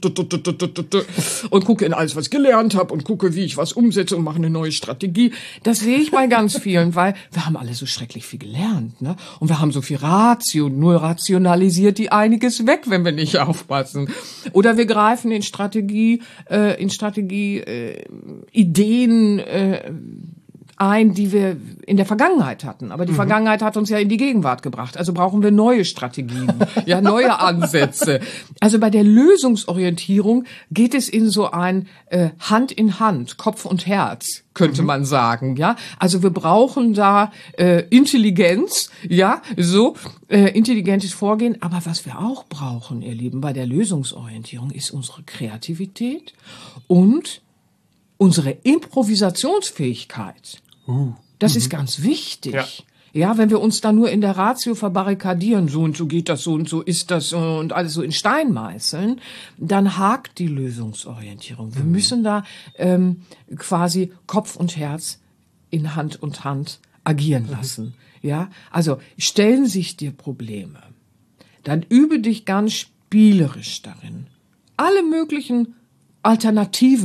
und gucke in alles, was ich gelernt habe und gucke, wie ich was umsetze und mache eine neue Strategie. Das sehe ich bei ganz vielen, weil wir haben alle so schrecklich viel gelernt, ne? Und wir haben so viel Ratio. Nur rationalisiert die einiges weg, wenn wir nicht aufpassen. Oder wir greifen in Ideen ein, die wir in der Vergangenheit hatten. Aber die Vergangenheit hat uns ja in die Gegenwart gebracht. Also brauchen wir neue Strategien, ja, neue Ansätze. Also bei der Lösungsorientierung geht es in so ein Hand in Hand, Kopf und Herz, könnte man sagen, ja. Also wir brauchen da Intelligenz, ja, so intelligentes Vorgehen. Aber was wir auch brauchen, ihr Lieben, bei der Lösungsorientierung ist unsere Kreativität und unsere Improvisationsfähigkeit. Das ist ganz wichtig. Ja, wenn wir uns da nur in der Ratio verbarrikadieren, so und so geht das, so und so ist das und alles so in Stein meißeln, dann hakt die Lösungsorientierung. Wir müssen da quasi Kopf und Herz in Hand und Hand agieren lassen. Ja, also stellen sich dir Probleme, dann übe dich ganz spielerisch darin, alle möglichen Alternativen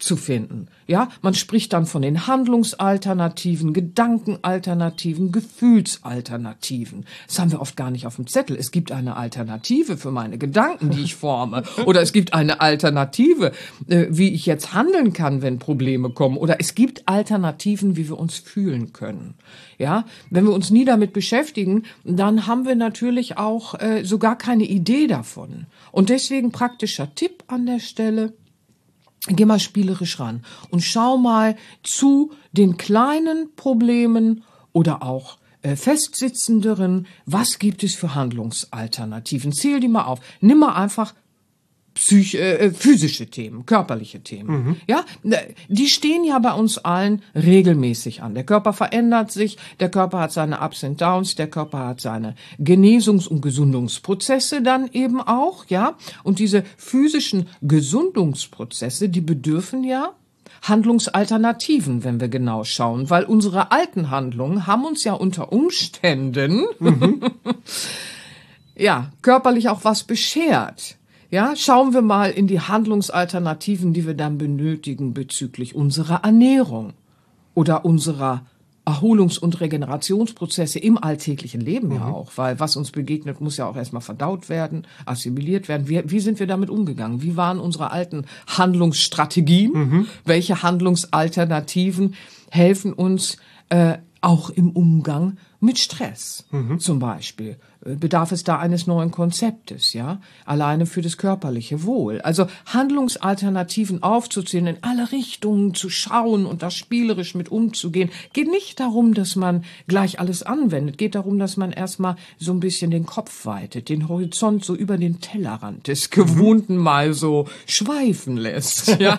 zu finden. Ja, man spricht dann von den Handlungsalternativen, Gedankenalternativen, Gefühlsalternativen. Das haben wir oft gar nicht auf dem Zettel. Es gibt eine Alternative für meine Gedanken, die ich forme. Oder es gibt eine Alternative, wie ich jetzt handeln kann, wenn Probleme kommen. Oder es gibt Alternativen, wie wir uns fühlen können. Ja, wenn wir uns nie damit beschäftigen, dann haben wir natürlich auch so gar keine Idee davon. Und deswegen praktischer Tipp an der Stelle: Geh mal spielerisch ran und schau mal zu den kleinen Problemen oder auch festsitzenderen. Was gibt es für Handlungsalternativen? Zähl die mal auf. Nimm mal einfach physische Themen, körperliche Themen. Ja, die stehen ja bei uns allen regelmäßig an. Der Körper verändert sich, der Körper hat seine Ups und Downs, der Körper hat seine Genesungs- und Gesundungsprozesse dann eben auch, ja. Und diese physischen Gesundungsprozesse, die bedürfen ja Handlungsalternativen, wenn wir genau schauen, weil unsere alten Handlungen haben uns ja unter Umständen ja körperlich auch was beschert. Ja, schauen wir mal in die Handlungsalternativen, die wir dann benötigen bezüglich unserer Ernährung oder unserer Erholungs- und Regenerationsprozesse im alltäglichen Leben ja auch, weil was uns begegnet, muss ja auch erstmal verdaut werden, assimiliert werden. Wie sind wir damit umgegangen? Wie waren unsere alten Handlungsstrategien? Welche Handlungsalternativen helfen uns auch im Umgang mit Stress zum Beispiel? Bedarf es da eines neuen Konzeptes, ja? Alleine für das körperliche Wohl. Also Handlungsalternativen aufzuzählen, in alle Richtungen zu schauen und da spielerisch mit umzugehen. Geht nicht darum, dass man gleich alles anwendet. Geht darum, dass man erstmal so ein bisschen den Kopf weitet, den Horizont so über den Tellerrand des Gewohnten mal so schweifen lässt. Ja?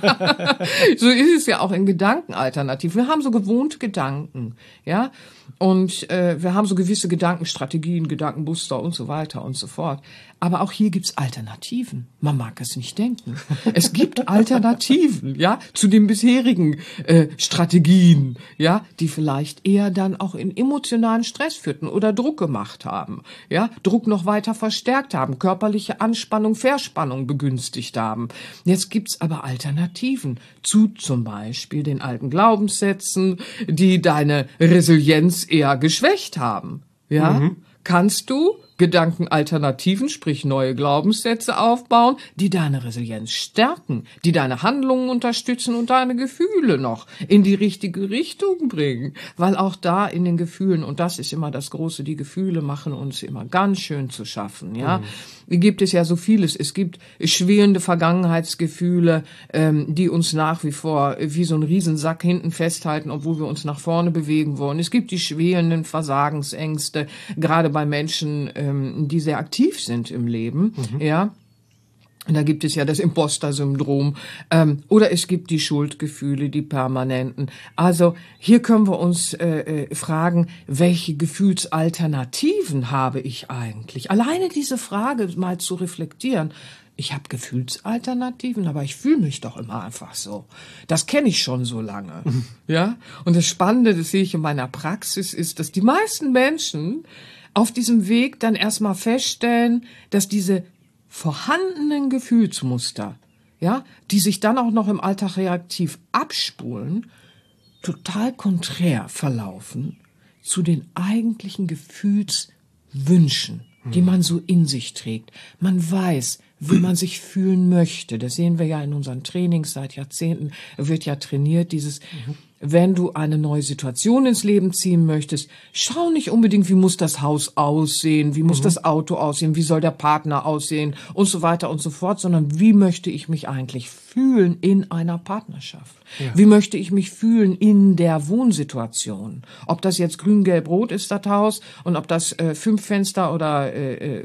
So ist es ja auch in Gedankenalternativen. Wir haben so gewohnte Gedanken, ja? Und wir haben so gewisse Gedankenstrategien, Gedankenmuster und so weiter und so fort. Aber auch hier gibt's Alternativen. Man mag es nicht denken. Es gibt Alternativen, ja, zu den bisherigen Strategien, ja, die vielleicht eher dann auch in emotionalen Stress führten oder Druck gemacht haben, ja, Druck noch weiter verstärkt haben, körperliche Anspannung, Verspannung begünstigt haben. Jetzt gibt's aber Alternativen zu zum Beispiel den alten Glaubenssätzen, die deine Resilienz eher geschwächt haben, ja. Kannst du Gedankenalternativen, sprich neue Glaubenssätze aufbauen, die deine Resilienz stärken, die deine Handlungen unterstützen und deine Gefühle noch in die richtige Richtung bringen. Weil auch da in den Gefühlen, und das ist immer das Große, die Gefühle machen uns immer ganz schön zu schaffen, ja. Gibt es ja so vieles. Es gibt schwelende Vergangenheitsgefühle, die uns nach wie vor wie so ein Riesensack hinten festhalten, obwohl wir uns nach vorne bewegen wollen. Es gibt die schwelenden Versagensängste, gerade bei Menschen, die sehr aktiv sind im Leben, ja. Und da gibt es ja das Imposter-Syndrom, oder es gibt die Schuldgefühle, die permanenten. Also hier können wir uns fragen, welche Gefühlsalternativen habe ich eigentlich? Alleine diese Frage mal zu reflektieren. Ich habe Gefühlsalternativen, aber ich fühle mich doch immer einfach so. Das kenne ich schon so lange, ja. Und das Spannende, das sehe ich in meiner Praxis, ist, dass die meisten Menschen auf diesem Weg dann erstmal feststellen, dass diese vorhandenen Gefühlsmuster, ja, die sich dann auch noch im Alltag reaktiv abspulen, total konträr verlaufen zu den eigentlichen Gefühlswünschen, die man so in sich trägt. Man weiß, wie man sich fühlen möchte. Das sehen wir ja in unseren Trainings seit Jahrzehnten. Wird ja trainiert, dieses, wenn du eine neue Situation ins Leben ziehen möchtest, schau nicht unbedingt, wie muss das Haus aussehen, wie muss das Auto aussehen, wie soll der Partner aussehen und so weiter und so fort, sondern wie möchte ich mich eigentlich fühlen in einer Partnerschaft? Ja. Wie möchte ich mich fühlen in der Wohnsituation? Ob das jetzt grün-gelb-rot ist, das Haus, und ob das 5 Fenster oder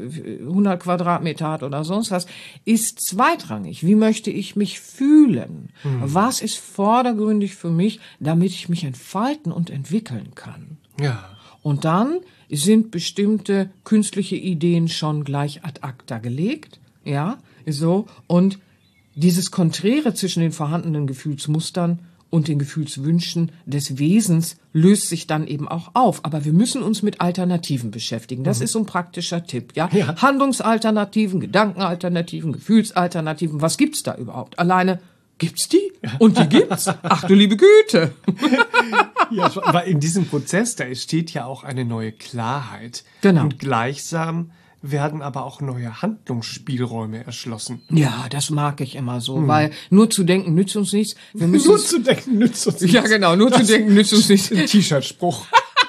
100 Quadratmeter hat oder sonst was, ist zweitrangig. Wie möchte ich mich fühlen? Was ist vordergründig für mich, damit ich mich entfalten und entwickeln kann? Ja. Und dann sind bestimmte künstliche Ideen schon gleich ad acta gelegt, ja, so, und dieses Konträre zwischen den vorhandenen Gefühlsmustern und den Gefühlswünschen des Wesens löst sich dann eben auch auf. Aber wir müssen uns mit Alternativen beschäftigen. Das ist so ein praktischer Tipp, ja? Handlungsalternativen, Gedankenalternativen, Gefühlsalternativen. Was gibt's da überhaupt? Alleine Gibt's die? Und die gibt's? Ach du liebe Güte. Ja, weil in diesem Prozess, da entsteht ja auch eine neue Klarheit. Genau. Und gleichsam werden aber auch neue Handlungsspielräume erschlossen. Ja, das mag ich immer so, weil nur zu denken nützt uns nichts. Wir müssen Nur zu denken nützt uns nichts. Ja, genau, nur zu denken nützt uns nichts. Ein T-Shirt-Spruch.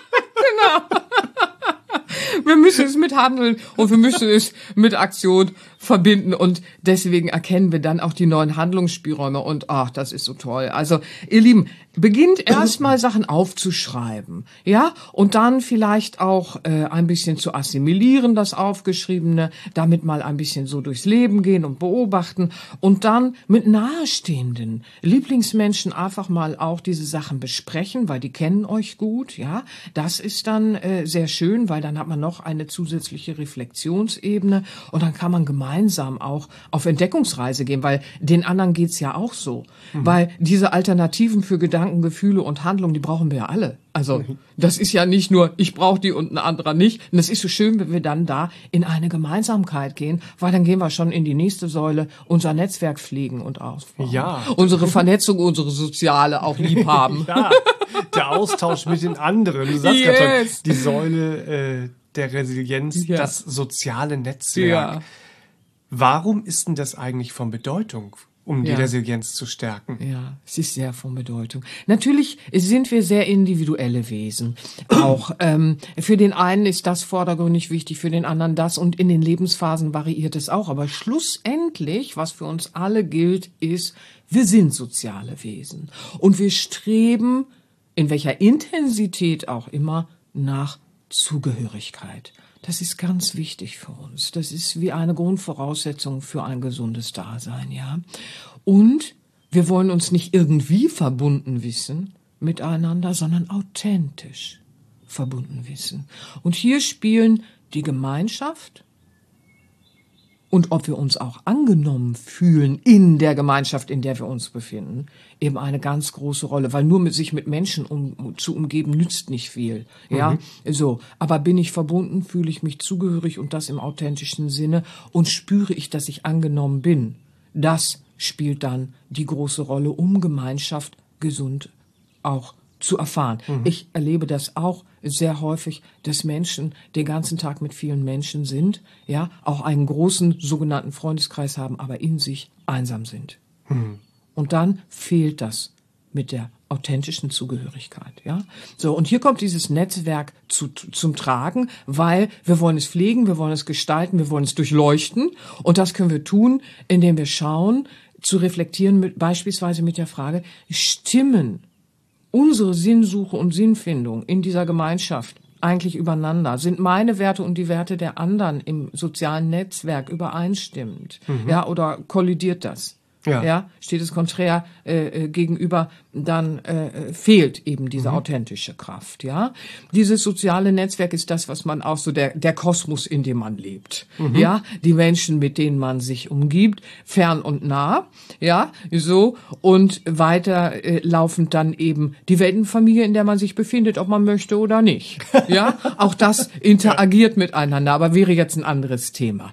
Wir müssen es mit Handeln und wir müssen es mit Aktion verbinden und deswegen erkennen wir dann auch die neuen Handlungsspielräume und ach, das ist so toll. Also, ihr Lieben, beginnt erstmal Sachen aufzuschreiben, ja, und dann vielleicht auch ein bisschen zu assimilieren, das Aufgeschriebene, damit mal ein bisschen so durchs Leben gehen und beobachten und dann mit nahestehenden Lieblingsmenschen einfach mal auch diese Sachen besprechen, weil die kennen euch gut, ja. Das ist dann sehr schön, weil dann hat man noch eine zusätzliche Reflexionsebene und dann kann man gemeinsam auch auf Entdeckungsreise gehen, weil den anderen geht's ja auch so. Weil diese Alternativen für Gedanken, Gefühle und Handlungen, die brauchen wir ja alle. Also das ist ja nicht nur, ich brauche die und ein anderer nicht. Und es ist so schön, wenn wir dann da in eine Gemeinsamkeit gehen, weil dann gehen wir schon in die nächste Säule, unser Netzwerk pflegen und ausbauen. Ja. Unsere Vernetzung, unsere soziale auch lieb haben. Ja, der Austausch mit den anderen. Du sagst gerade schon, Yes. die Säule der Resilienz, Ja. das soziale Netzwerk. Ja. Warum ist denn das eigentlich von Bedeutung, um die Ja. Resilienz zu stärken? Ja, es ist sehr von Bedeutung. Natürlich sind wir sehr individuelle Wesen. Auch für den einen ist das vordergründig wichtig, für den anderen das. Und in den Lebensphasen variiert es auch. Aber schlussendlich, was für uns alle gilt, ist, wir sind soziale Wesen. Und wir streben, in welcher Intensität auch immer, nach Zugehörigkeit. Das ist ganz wichtig für uns. Das ist wie eine Grundvoraussetzung für ein gesundes Dasein, ja. Und wir wollen uns nicht irgendwie verbunden wissen miteinander, sondern authentisch verbunden wissen. Und hier spielen die Gemeinschaft und ob wir uns auch angenommen fühlen in der Gemeinschaft, in der wir uns befinden, eben eine ganz große Rolle, weil nur sich mit Menschen zu umgeben nützt nicht viel, ja, so. Aber bin ich verbunden, fühle ich mich zugehörig und das im authentischen Sinne und spüre ich, dass ich angenommen bin. Das spielt dann die große Rolle, um Gemeinschaft gesund auch zu erfahren. Ich erlebe das auch sehr häufig, dass Menschen den ganzen Tag mit vielen Menschen sind, ja, auch einen großen sogenannten Freundeskreis haben, aber in sich einsam sind. Und dann fehlt das mit der authentischen Zugehörigkeit, ja. So, und hier kommt dieses Netzwerk zum Tragen, weil wir wollen es pflegen, wir wollen es gestalten, wir wollen es durchleuchten und das können wir tun, indem wir schauen, zu reflektieren, beispielsweise mit der Frage, stimmen unsere Sinnsuche und Sinnfindung in dieser Gemeinschaft eigentlich übereinander? Sind meine Werte und die Werte der anderen im sozialen Netzwerk übereinstimmend? Ja, oder kollidiert das? Ja, steht es konträr gegenüber, dann fehlt eben diese authentische Kraft, ja. Dieses soziale Netzwerk ist das, was man auch so der Kosmos, in dem man lebt, ja. Die Menschen, mit denen man sich umgibt, fern und nah, ja, so. Und weiter laufend dann eben die Weltenfamilie, in der man sich befindet, ob man möchte oder nicht, ja. Auch das interagiert miteinander, aber wäre jetzt ein anderes Thema.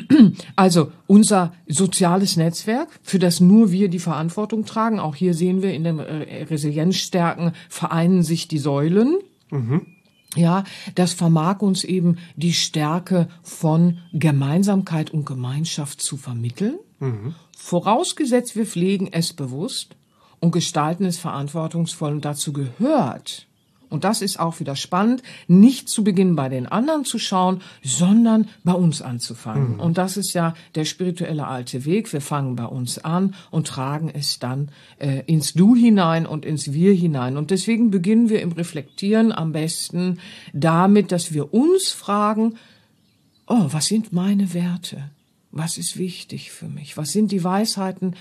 Also, unser soziales Netzwerk, für das nur wir die Verantwortung tragen. Auch hier sehen wir in den Resilienzstärken vereinen sich die Säulen. Ja, das vermag uns eben die Stärke von Gemeinsamkeit und Gemeinschaft zu vermitteln. Vorausgesetzt, wir pflegen es bewusst und gestalten es verantwortungsvoll. Und dazu gehört, und das ist auch wieder spannend, nicht zu Beginn bei den anderen zu schauen, sondern bei uns anzufangen. Und das ist ja der spirituelle alte Weg. Wir fangen bei uns an und tragen es dann ins Du hinein und ins Wir hinein. Und deswegen beginnen wir im Reflektieren am besten damit, dass wir uns fragen, oh, was sind meine Werte? Was ist wichtig für mich? Was sind die Weisheiten,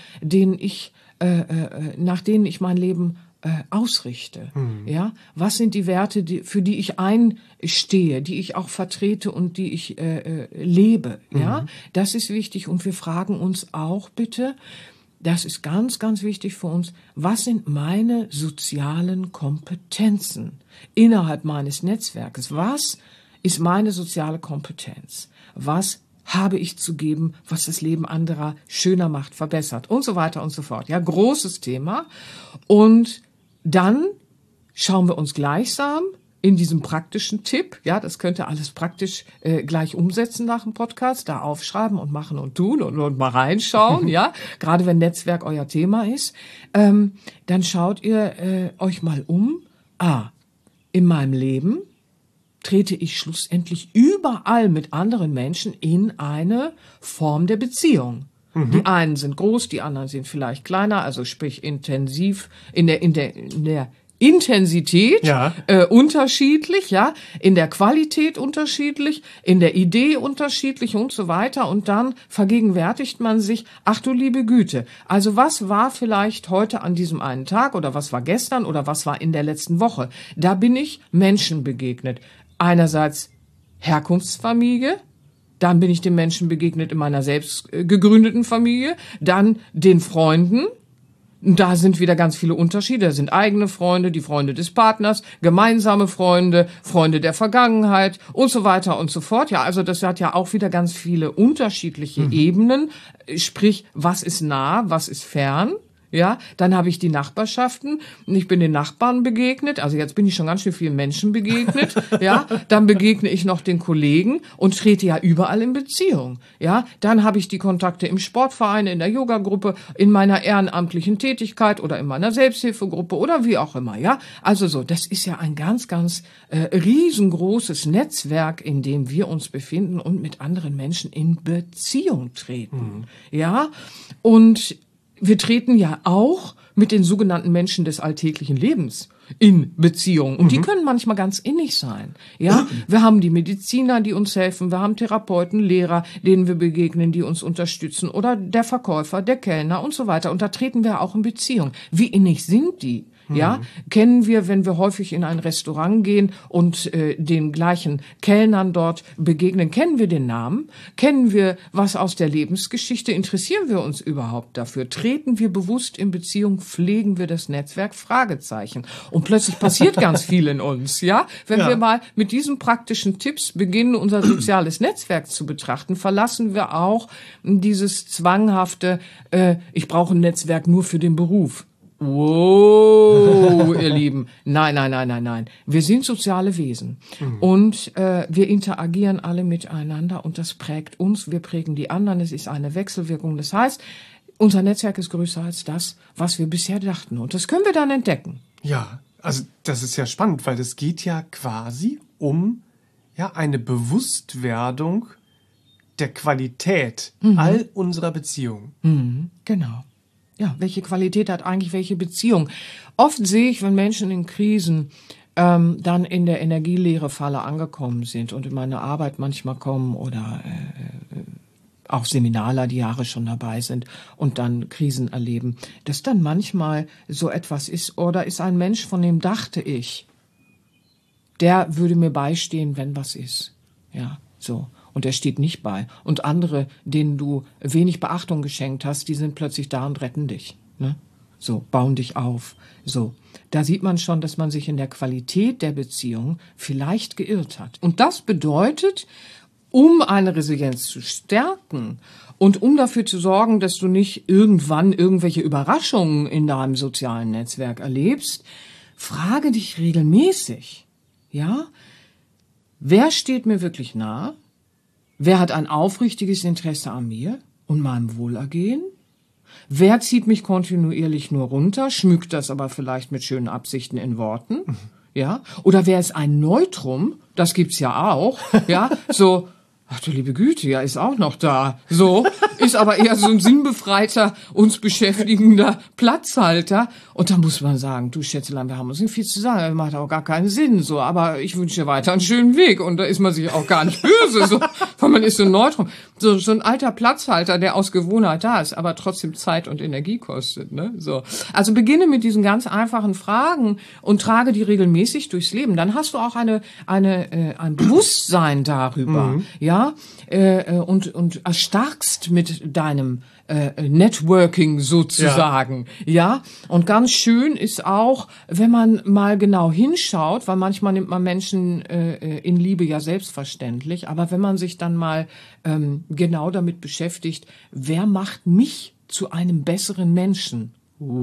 nach denen ich mein Leben ausrichte, ja? Was sind die Werte, für die ich einstehe, die ich auch vertrete und die ich lebe, ja? Das ist wichtig und wir fragen uns auch bitte, das ist ganz, ganz wichtig für uns, was sind meine sozialen Kompetenzen innerhalb meines Netzwerkes? Was ist meine soziale Kompetenz? Was habe ich zu geben, was das Leben anderer schöner macht, verbessert und so weiter und so fort. Ja, großes Thema. Und dann schauen wir uns gleichsam in diesem praktischen Tipp, ja, das könnt ihr alles praktisch gleich umsetzen nach dem Podcast, da aufschreiben und machen und tun und mal reinschauen, ja, gerade wenn Netzwerk euer Thema ist, dann schaut ihr euch mal um, in meinem Leben trete ich schlussendlich überall mit anderen Menschen in eine Form der Beziehung. Die einen sind groß, die anderen sind vielleicht kleiner, also sprich intensiv in der Intensität unterschiedlich, ja, in der Qualität unterschiedlich, in der Idee unterschiedlich und so weiter. Und dann vergegenwärtigt man sich, ach du liebe Güte, also was war vielleicht heute an diesem einen Tag oder was war gestern oder was war in der letzten Woche? Da bin ich Menschen begegnet. Einerseits Herkunftsfamilie, dann bin ich den Menschen begegnet in meiner selbst gegründeten Familie, dann den Freunden. Da sind wieder ganz viele Unterschiede. Da sind eigene Freunde, die Freunde des Partners, gemeinsame Freunde, Freunde der Vergangenheit und so weiter und so fort. Ja, also das hat ja auch wieder ganz viele unterschiedliche Ebenen. Sprich, was ist nah, was ist fern? Ja, dann habe ich die Nachbarschaften. Ich bin den Nachbarn begegnet. Also jetzt bin ich schon ganz schön vielen Menschen begegnet. Ja, dann begegne ich noch den Kollegen und trete ja überall in Beziehung. Ja, dann habe ich die Kontakte im Sportverein, in der Yogagruppe, in meiner ehrenamtlichen Tätigkeit oder in meiner Selbsthilfegruppe oder wie auch immer. Ja, also so, das ist ja ein ganz, ganz riesengroßes Netzwerk, in dem wir uns befinden und mit anderen Menschen in Beziehung treten. Ja, und wir treten ja auch mit den sogenannten Menschen des alltäglichen Lebens in Beziehung. Und die können manchmal ganz innig sein. Ja, wir haben die Mediziner, die uns helfen. Wir haben Therapeuten, Lehrer, denen wir begegnen, die uns unterstützen. Oder der Verkäufer, der Kellner und so weiter. Und da treten wir auch in Beziehung. Wie innig sind die? Ja, kennen wir, wenn wir häufig in ein Restaurant gehen und den gleichen Kellnern dort begegnen, kennen wir den Namen? Kennen wir was aus der Lebensgeschichte? Interessieren wir uns überhaupt dafür? Treten wir bewusst in Beziehung? Pflegen wir das Netzwerk? Fragezeichen. Und plötzlich passiert ganz viel in uns, ja? Wenn wir mal mit diesen praktischen Tipps beginnen, unser soziales Netzwerk zu betrachten, verlassen wir auch dieses zwanghafte, ich brauche ein Netzwerk nur für den Beruf. Wow, ihr Lieben. Nein. Wir sind soziale Wesen. Und wir interagieren alle miteinander und das prägt uns, wir prägen die anderen. Es ist eine Wechselwirkung. Das heißt, unser Netzwerk ist größer als das, was wir bisher dachten. Und das können wir dann entdecken. Ja, also das ist ja spannend, weil das geht ja quasi um eine Bewusstwerdung der Qualität all unserer Beziehungen. Genau. Ja, welche Qualität hat eigentlich welche Beziehung? Oft sehe ich, wenn Menschen in Krisen dann in der Energielehre-Falle angekommen sind und in meine Arbeit manchmal kommen oder auch Seminarler, die Jahre schon dabei sind und dann Krisen erleben, dass dann manchmal so etwas ist, oder ist ein Mensch, von dem dachte ich, der würde mir beistehen, wenn was ist. Ja, so. Und er steht nicht bei. Und andere, denen du wenig Beachtung geschenkt hast, die sind plötzlich da und retten dich. Ne? So, bauen dich auf. So, da sieht man schon, dass man sich in der Qualität der Beziehung vielleicht geirrt hat. Und das bedeutet, um eine Resilienz zu stärken und um dafür zu sorgen, dass du nicht irgendwann irgendwelche Überraschungen in deinem sozialen Netzwerk erlebst, frage dich regelmäßig, ja, wer steht mir wirklich nahe? Wer hat ein aufrichtiges Interesse an mir und meinem Wohlergehen? Wer zieht mich kontinuierlich nur runter, schmückt das aber vielleicht mit schönen Absichten in Worten? Ja? Oder wer ist ein Neutrum? Das gibt's ja auch. Ja, so, ach du liebe Güte, ja, ist auch noch da. So, ist aber eher so ein sinnbefreiter, uns beschäftigender Platzhalter. Und da muss man sagen, du Schätzelein, wir haben uns nicht viel zu sagen, das macht auch gar keinen Sinn, so, aber ich wünsche dir weiter einen schönen Weg. Und da ist man sich auch gar nicht böse, so, weil man ist so ein Neutrum. So ein alter Platzhalter, der aus Gewohnheit da ist, aber trotzdem Zeit und Energie kostet, ne, so. Also beginne mit diesen ganz einfachen Fragen und trage die regelmäßig durchs Leben. Dann hast du auch ein Bewusstsein darüber, ja, ja, und erstarkst mit deinem Networking sozusagen, ja. Und ganz schön ist auch, wenn man mal genau hinschaut, weil manchmal nimmt man Menschen in Liebe ja selbstverständlich, aber wenn man sich dann mal genau damit beschäftigt, wer macht mich zu einem besseren Menschen?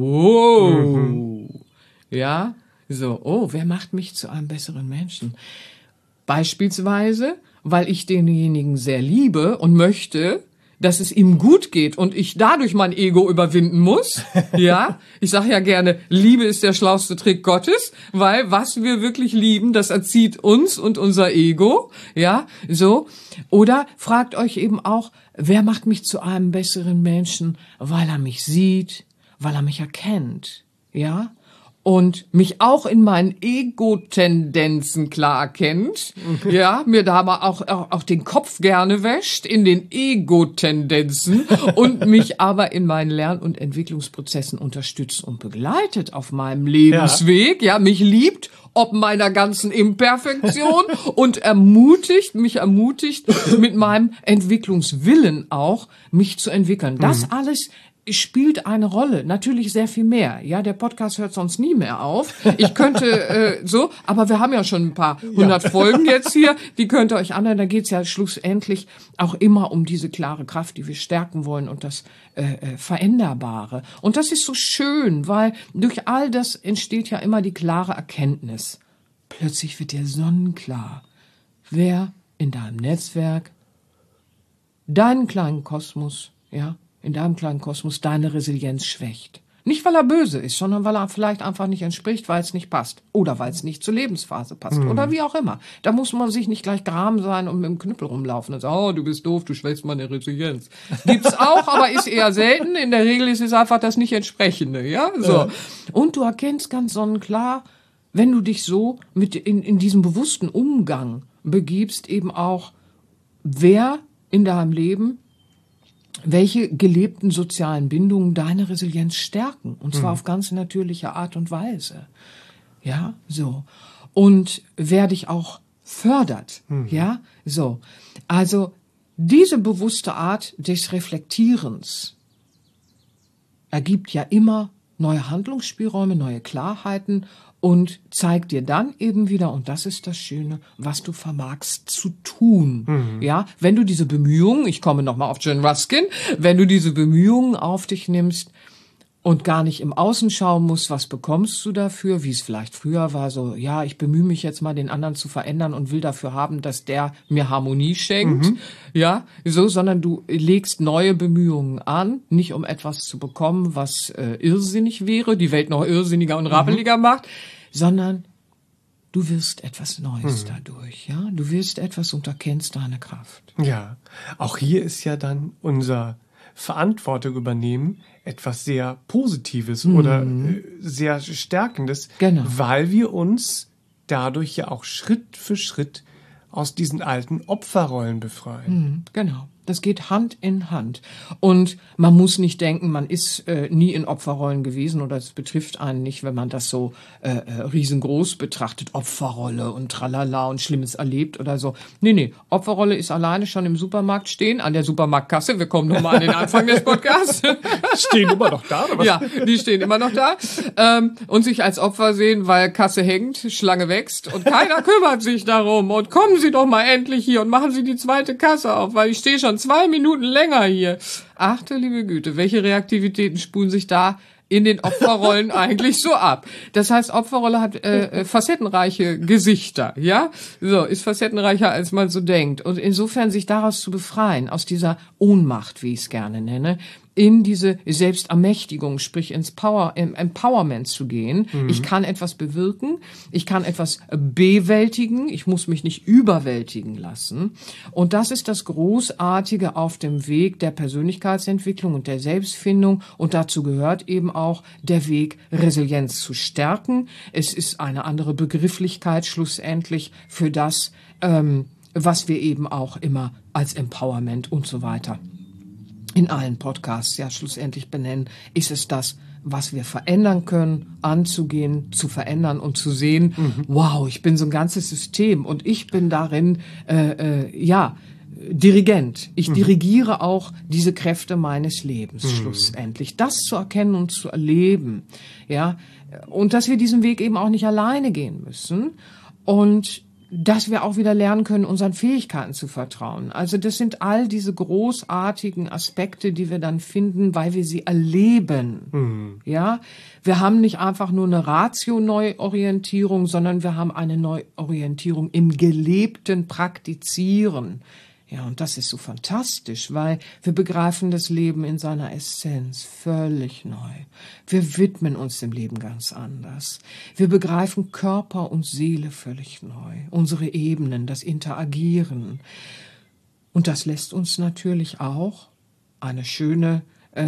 Wow. Ja, so, wer macht mich zu einem besseren Menschen? Beispielsweise, weil ich denjenigen sehr liebe und möchte, dass es ihm gut geht und ich dadurch mein Ego überwinden muss. Ja, ich sage ja gerne, Liebe ist der schlauste Trick Gottes, weil was wir wirklich lieben, das erzieht uns und unser Ego. Ja, so. Oder fragt euch eben auch, wer macht mich zu einem besseren Menschen, weil er mich sieht, weil er mich erkennt. Ja, und mich auch in meinen Ego-Tendenzen klar erkennt, ja, mir da mal auch den Kopf gerne wäscht in den Ego-Tendenzen und mich aber in meinen Lern- und Entwicklungsprozessen unterstützt und begleitet auf meinem Lebensweg, ja, mich liebt, ob meiner ganzen Imperfektion und mich ermutigt, mit meinem Entwicklungswillen auch, mich zu entwickeln. Das alles spielt eine Rolle, natürlich sehr viel mehr. Ja, der Podcast hört sonst nie mehr auf. Ich könnte aber wir haben ja schon ein paar 100 Folgen jetzt hier, die könnt ihr euch anhören. Da geht's ja schlussendlich auch immer um diese klare Kraft, die wir stärken wollen und das Veränderbare. Und das ist so schön, weil durch all das entsteht ja immer die klare Erkenntnis. Plötzlich wird dir sonnenklar, wer in deinem Netzwerk, deinen kleinen Kosmos, in deinem kleinen Kosmos deine Resilienz schwächt. Nicht, weil er böse ist, sondern weil er vielleicht einfach nicht entspricht, weil es nicht passt. Oder weil es nicht zur Lebensphase passt. Oder wie auch immer. Da muss man sich nicht gleich gram sein und mit dem Knüppel rumlaufen und sagen, du bist doof, du schwächst meine Resilienz. Gibt's auch, aber ist eher selten. In der Regel ist es einfach das nicht Entsprechende, ja? So. Ja. Und du erkennst ganz sonnenklar, wenn du dich so in diesem bewussten Umgang begibst, eben auch, wer in deinem Leben welche gelebten sozialen Bindungen deine Resilienz stärken. Und zwar auf ganz natürliche Art und Weise. Ja, so. Und wer dich auch fördert. Ja, so. Also, diese bewusste Art des Reflektierens ergibt ja immer neue Handlungsspielräume, neue Klarheiten und zeigt dir dann eben wieder, und das ist das Schöne, was du vermagst zu tun. Ja, wenn du diese Bemühungen, ich komme nochmal auf John Ruskin, wenn du diese Bemühungen auf dich nimmst und gar nicht im Außen schauen musst, was bekommst du dafür, wie es vielleicht früher war, so, ja, ich bemühe mich jetzt mal, den anderen zu verändern und will dafür haben, dass der mir Harmonie schenkt, ja, so, sondern du legst neue Bemühungen an, nicht um etwas zu bekommen, was irrsinnig wäre, die Welt noch irrsinniger und rappeliger macht, sondern du wirst etwas Neues dadurch, ja, du wirst etwas und erkennst deine Kraft. Ja, auch hier ist ja dann unser Verantwortung übernehmen etwas sehr Positives oder sehr Stärkendes, weil wir uns dadurch ja auch Schritt für Schritt aus diesen alten Opferrollen befreien. Genau. Das geht Hand in Hand. Und man muss nicht denken, man ist nie in Opferrollen gewesen oder es betrifft einen nicht, wenn man das so riesengroß betrachtet. Opferrolle und tralala und Schlimmes erlebt oder so. Nee. Opferrolle ist alleine schon im Supermarkt stehen, an der Supermarktkasse. Wir kommen nochmal an den Anfang des Podcasts. Stehen immer noch da, oder was? Ja, die stehen immer noch da. Und sich als Opfer sehen, weil Kasse hängt, Schlange wächst und keiner kümmert sich darum. Und kommen Sie doch mal endlich hier und machen Sie die zweite Kasse auf, weil ich stehe schon 2 Minuten länger hier. Ach du liebe Güte, welche Reaktivitäten spulen sich da in den Opferrollen eigentlich so ab? Das heißt, Opferrolle hat facettenreiche Gesichter, ja? So, ist facettenreicher, als man so denkt. Und insofern sich daraus zu befreien, aus dieser Ohnmacht, wie ich es gerne nenne, in diese Selbstermächtigung, sprich ins Empowerment zu gehen. Ich kann etwas bewirken, ich kann etwas bewältigen, ich muss mich nicht überwältigen lassen. Und das ist das Großartige auf dem Weg der Persönlichkeitsentwicklung und der Selbstfindung. Und dazu gehört eben auch der Weg, Resilienz zu stärken. Es ist eine andere Begrifflichkeit schlussendlich für das, was wir eben auch immer als Empowerment und so weiter in allen Podcasts ja schlussendlich benennen, ist es das, was wir verändern können, anzugehen, zu verändern und zu sehen, wow, ich bin so ein ganzes System und ich bin darin, Dirigent. Ich dirigiere auch diese Kräfte meines Lebens schlussendlich. Das zu erkennen und zu erleben, ja. Und dass wir diesen Weg eben auch nicht alleine gehen müssen und dass wir auch wieder lernen können, unseren Fähigkeiten zu vertrauen. Also das sind all diese großartigen Aspekte, die wir dann finden, weil wir sie erleben. Ja, wir haben nicht einfach nur eine Ratio-Neuorientierung, sondern wir haben eine Neuorientierung im gelebten Praktizieren. Ja, und das ist so fantastisch, weil wir begreifen das Leben in seiner Essenz völlig neu. Wir widmen uns dem Leben ganz anders. Wir begreifen Körper und Seele völlig neu. Unsere Ebenen, das Interagieren. Und das lässt uns natürlich auch eine schöne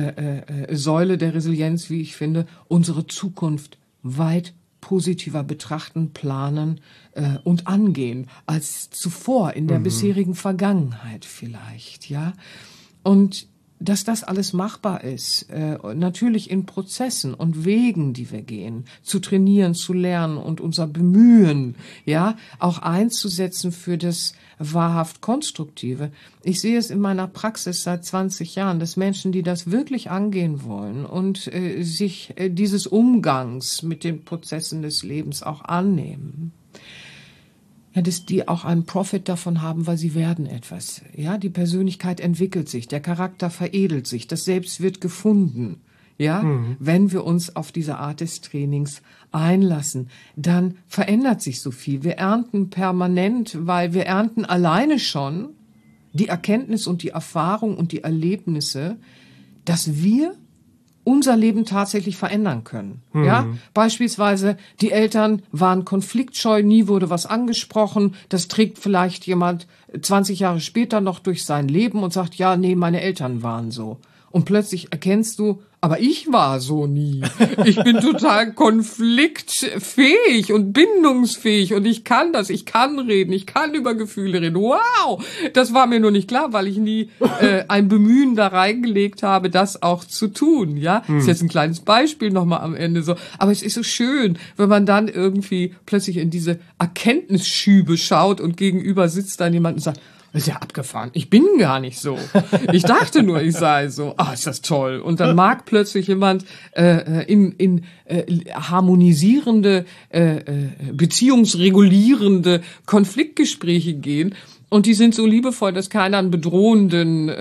Säule der Resilienz, wie ich finde, unsere Zukunft weit positiver betrachten, planen und angehen als zuvor in der bisherigen Vergangenheit vielleicht, ja. Und dass das alles machbar ist, natürlich in Prozessen und Wegen, die wir gehen, zu trainieren, zu lernen und unser Bemühen, ja, auch einzusetzen für das wahrhaft Konstruktive. Ich sehe es in meiner Praxis seit 20 Jahren, dass Menschen, die das wirklich angehen wollen und sich dieses Umgangs mit den Prozessen des Lebens auch annehmen, ja, dass die auch einen Profit davon haben, weil sie werden etwas. Ja, die Persönlichkeit entwickelt sich, der Charakter veredelt sich, das Selbst wird gefunden. Ja, wenn wir uns auf diese Art des Trainings einlassen, dann verändert sich so viel. Wir ernten permanent, weil wir ernten alleine schon die Erkenntnis und die Erfahrung und die Erlebnisse, dass wir unser Leben tatsächlich verändern können. Ja, beispielsweise die Eltern waren konfliktscheu, nie wurde was angesprochen. Das trägt vielleicht jemand 20 Jahre später noch durch sein Leben und sagt, ja, nee, meine Eltern waren so. Und plötzlich erkennst du, aber ich war so nie. Ich bin total konfliktfähig und bindungsfähig und ich kann das, ich kann reden, ich kann über Gefühle reden. Wow, das war mir nur nicht klar, weil ich nie ein Bemühen da reingelegt habe, das auch zu tun. Ja, ist jetzt ein kleines Beispiel nochmal am Ende so. Aber es ist so schön, wenn man dann irgendwie plötzlich in diese Erkenntnisschübe schaut und gegenüber sitzt dann jemand und sagt, das ist ja abgefahren. Ich bin gar nicht so. Ich dachte nur, ich sei so. Ah, ist das toll. Und dann mag plötzlich jemand in harmonisierende, beziehungsregulierende Konfliktgespräche gehen. Und die sind so liebevoll, dass keiner einen bedrohenden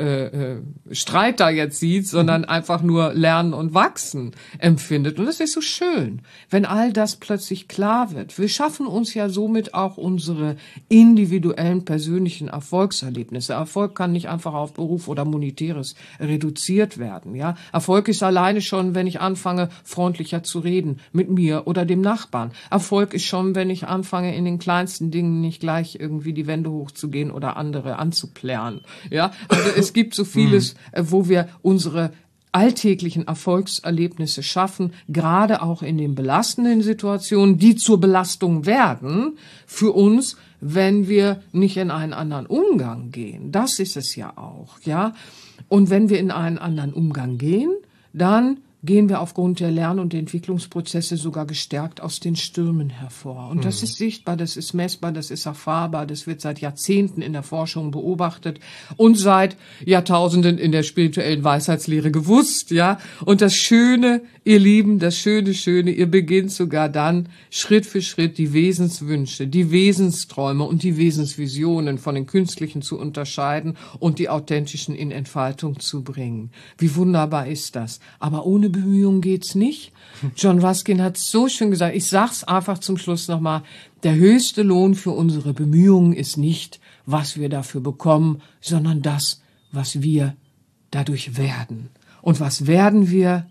Streit da jetzt sieht, sondern einfach nur Lernen und Wachsen empfindet. Und das ist so schön, wenn all das plötzlich klar wird. Wir schaffen uns ja somit auch unsere individuellen persönlichen Erfolgserlebnisse. Erfolg kann nicht einfach auf Beruf oder Monetäres reduziert werden. Ja, Erfolg ist alleine schon, wenn ich anfange, freundlicher zu reden mit mir oder dem Nachbarn. Erfolg ist schon, wenn ich anfange, in den kleinsten Dingen nicht gleich irgendwie die Wände hochzugehen oder andere anzuplärren. Ja, also es gibt so vieles, wo wir unsere alltäglichen Erfolgserlebnisse schaffen, gerade auch in den belastenden Situationen, die zur Belastung werden für uns, wenn wir nicht in einen anderen Umgang gehen. Das ist es ja auch, ja. Und wenn wir in einen anderen Umgang gehen, dann gehen wir aufgrund der Lern- und Entwicklungsprozesse sogar gestärkt aus den Stürmen hervor. Und das ist sichtbar, das ist messbar, das ist erfahrbar, das wird seit Jahrzehnten in der Forschung beobachtet und seit Jahrtausenden in der spirituellen Weisheitslehre gewusst, ja. Und das Schöne, ihr Lieben, das Schöne, ihr beginnt sogar dann Schritt für Schritt die Wesenswünsche, die Wesensträume und die Wesensvisionen von den künstlichen zu unterscheiden und die authentischen in Entfaltung zu bringen. Wie wunderbar ist das? Aber ohne Bemühungen geht's nicht. John Ruskin hat so schön gesagt, ich sag's einfach zum Schluss nochmal, der höchste Lohn für unsere Bemühungen ist nicht, was wir dafür bekommen, sondern das, was wir dadurch werden. Und was werden wir?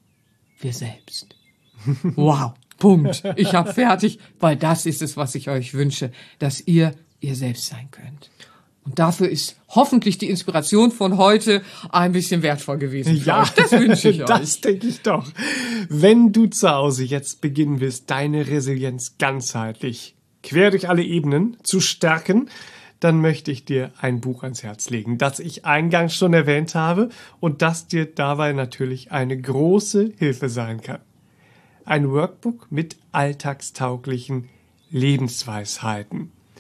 Wir selbst. Wow, Punkt. Ich hab fertig, weil das ist es, was ich euch wünsche, dass ihr selbst sein könnt. Und dafür ist hoffentlich die Inspiration von heute ein bisschen wertvoll gewesen. Ja, das wünsche ich euch. Das denke ich doch. Wenn du zu Hause jetzt beginnen willst, deine Resilienz ganzheitlich, quer durch alle Ebenen zu stärken, dann möchte ich dir ein Buch ans Herz legen, das ich eingangs schon erwähnt habe und das dir dabei natürlich eine große Hilfe sein kann. Ein Workbook mit alltagstauglichen Lebensweisheiten.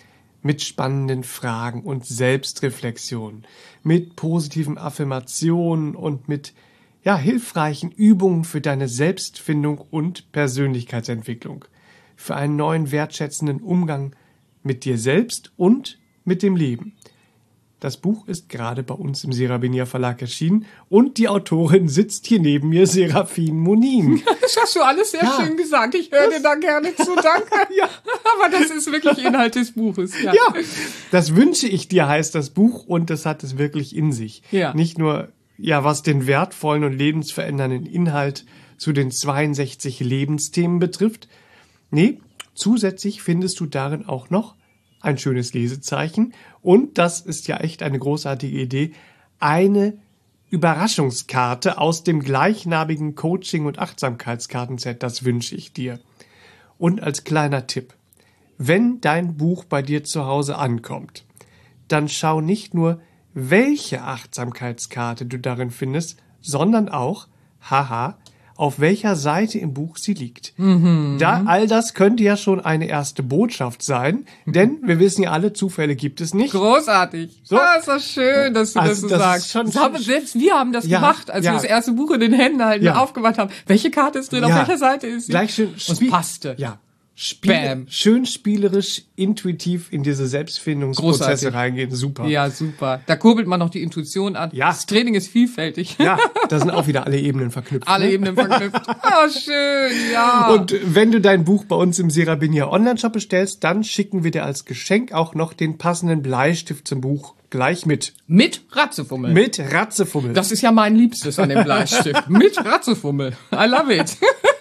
mit spannenden Fragen und Selbstreflexionen, mit positiven Affirmationen und mit hilfreichen Übungen für deine Selbstfindung und Persönlichkeitsentwicklung, für einen neuen wertschätzenden Umgang mit dir selbst und mit dem Leben. Das Buch ist gerade bei uns im Serabenia Verlag erschienen und die Autorin sitzt hier neben mir, Serafin Monin. Das hast du alles sehr schön gesagt. Ich höre dir da gerne zu, danke. Ja. Aber das ist wirklich Inhalt des Buches. Ja, das wünsche ich dir, heißt das Buch, und das hat es wirklich in sich. Ja. Nicht nur, was den wertvollen und lebensverändernden Inhalt zu den 62 Lebensthemen betrifft. Nee, zusätzlich findest du darin auch noch ein schönes Lesezeichen und, das ist ja echt eine großartige Idee, eine Überraschungskarte aus dem gleichnamigen Coaching- und Achtsamkeitskartenset, das wünsche ich dir. Und als kleiner Tipp, wenn dein Buch bei dir zu Hause ankommt, dann schau nicht nur, welche Achtsamkeitskarte du darin findest, sondern auch, auf welcher Seite im Buch sie liegt. All das könnte ja schon eine erste Botschaft sein, denn wir wissen ja alle, Zufälle gibt es nicht. Großartig. So. Ist das schön, dass du das so sagst. Selbst wir haben das gemacht, als wir das erste Buch in den Händen aufgemacht haben. Welche Karte ist drin, auf welcher Seite ist sie? Gleich schön. Und passte. Ja. Schön spielerisch, intuitiv in diese Selbstfindungsprozesse reingehen. Super. Ja, super. Da kurbelt man noch die Intuition an. Ja. Das Training ist vielfältig. Ja, da sind auch wieder alle Ebenen verknüpft. Ebenen verknüpft. Oh, schön, ja. Und wenn du dein Buch bei uns im Serabenia Online-Shop bestellst, dann schicken wir dir als Geschenk auch noch den passenden Bleistift zum Buch gleich mit. Mit Ratzefummel. Mit Ratzefummel. Das ist ja mein Liebstes an dem Bleistift. Mit Ratzefummel. I love it.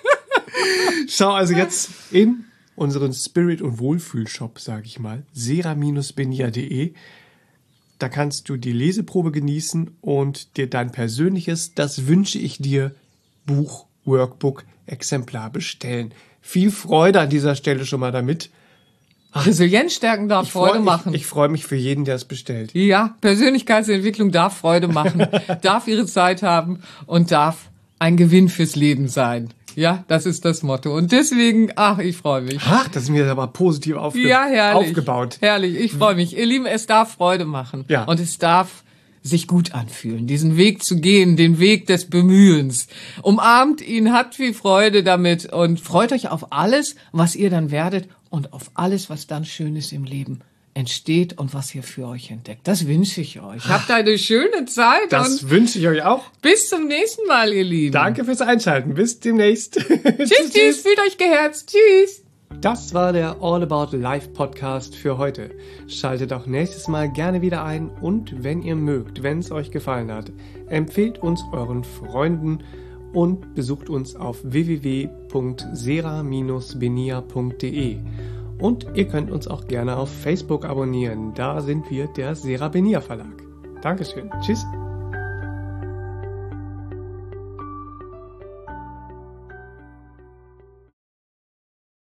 Schau also jetzt in unseren Spirit- und Wohlfühlshop, sage ich mal, sera-benia.de. Da kannst du die Leseprobe genießen und dir dein persönliches, das wünsche ich dir, Buch, Workbook, Exemplar bestellen. Viel Freude an dieser Stelle schon mal damit. Resilienz stärken darf Freude machen. Ich freue mich für jeden, der es bestellt. Ja, Persönlichkeitsentwicklung darf Freude machen, darf ihre Zeit haben und darf ein Gewinn fürs Leben sein. Ja, das ist das Motto. Und deswegen, ich freue mich. Das ist mir aber positiv aufgebaut. Herrlich, ich freue mich. Ihr Lieben, es darf Freude machen. Ja. Und es darf sich gut anfühlen, diesen Weg zu gehen, den Weg des Bemühens. Umarmt ihn, habt viel Freude damit und freut euch auf alles, was ihr dann werdet und auf alles, was dann Schönes im Leben entsteht und was ihr für euch entdeckt. Das wünsche ich euch. Habt eine schöne Zeit. Das wünsche ich euch auch. Bis zum nächsten Mal, ihr Lieben. Danke fürs Einschalten. Bis demnächst. Tschüss. Fühlt euch geherzt. Tschüss. Das war der All About Life Podcast für heute. Schaltet auch nächstes Mal gerne wieder ein und wenn ihr mögt, wenn es euch gefallen hat, empfehlt uns euren Freunden und besucht uns auf www.sera-benia.de. Und ihr könnt uns auch gerne auf Facebook abonnieren. Da sind wir der Serabenia Verlag. Dankeschön. Tschüss.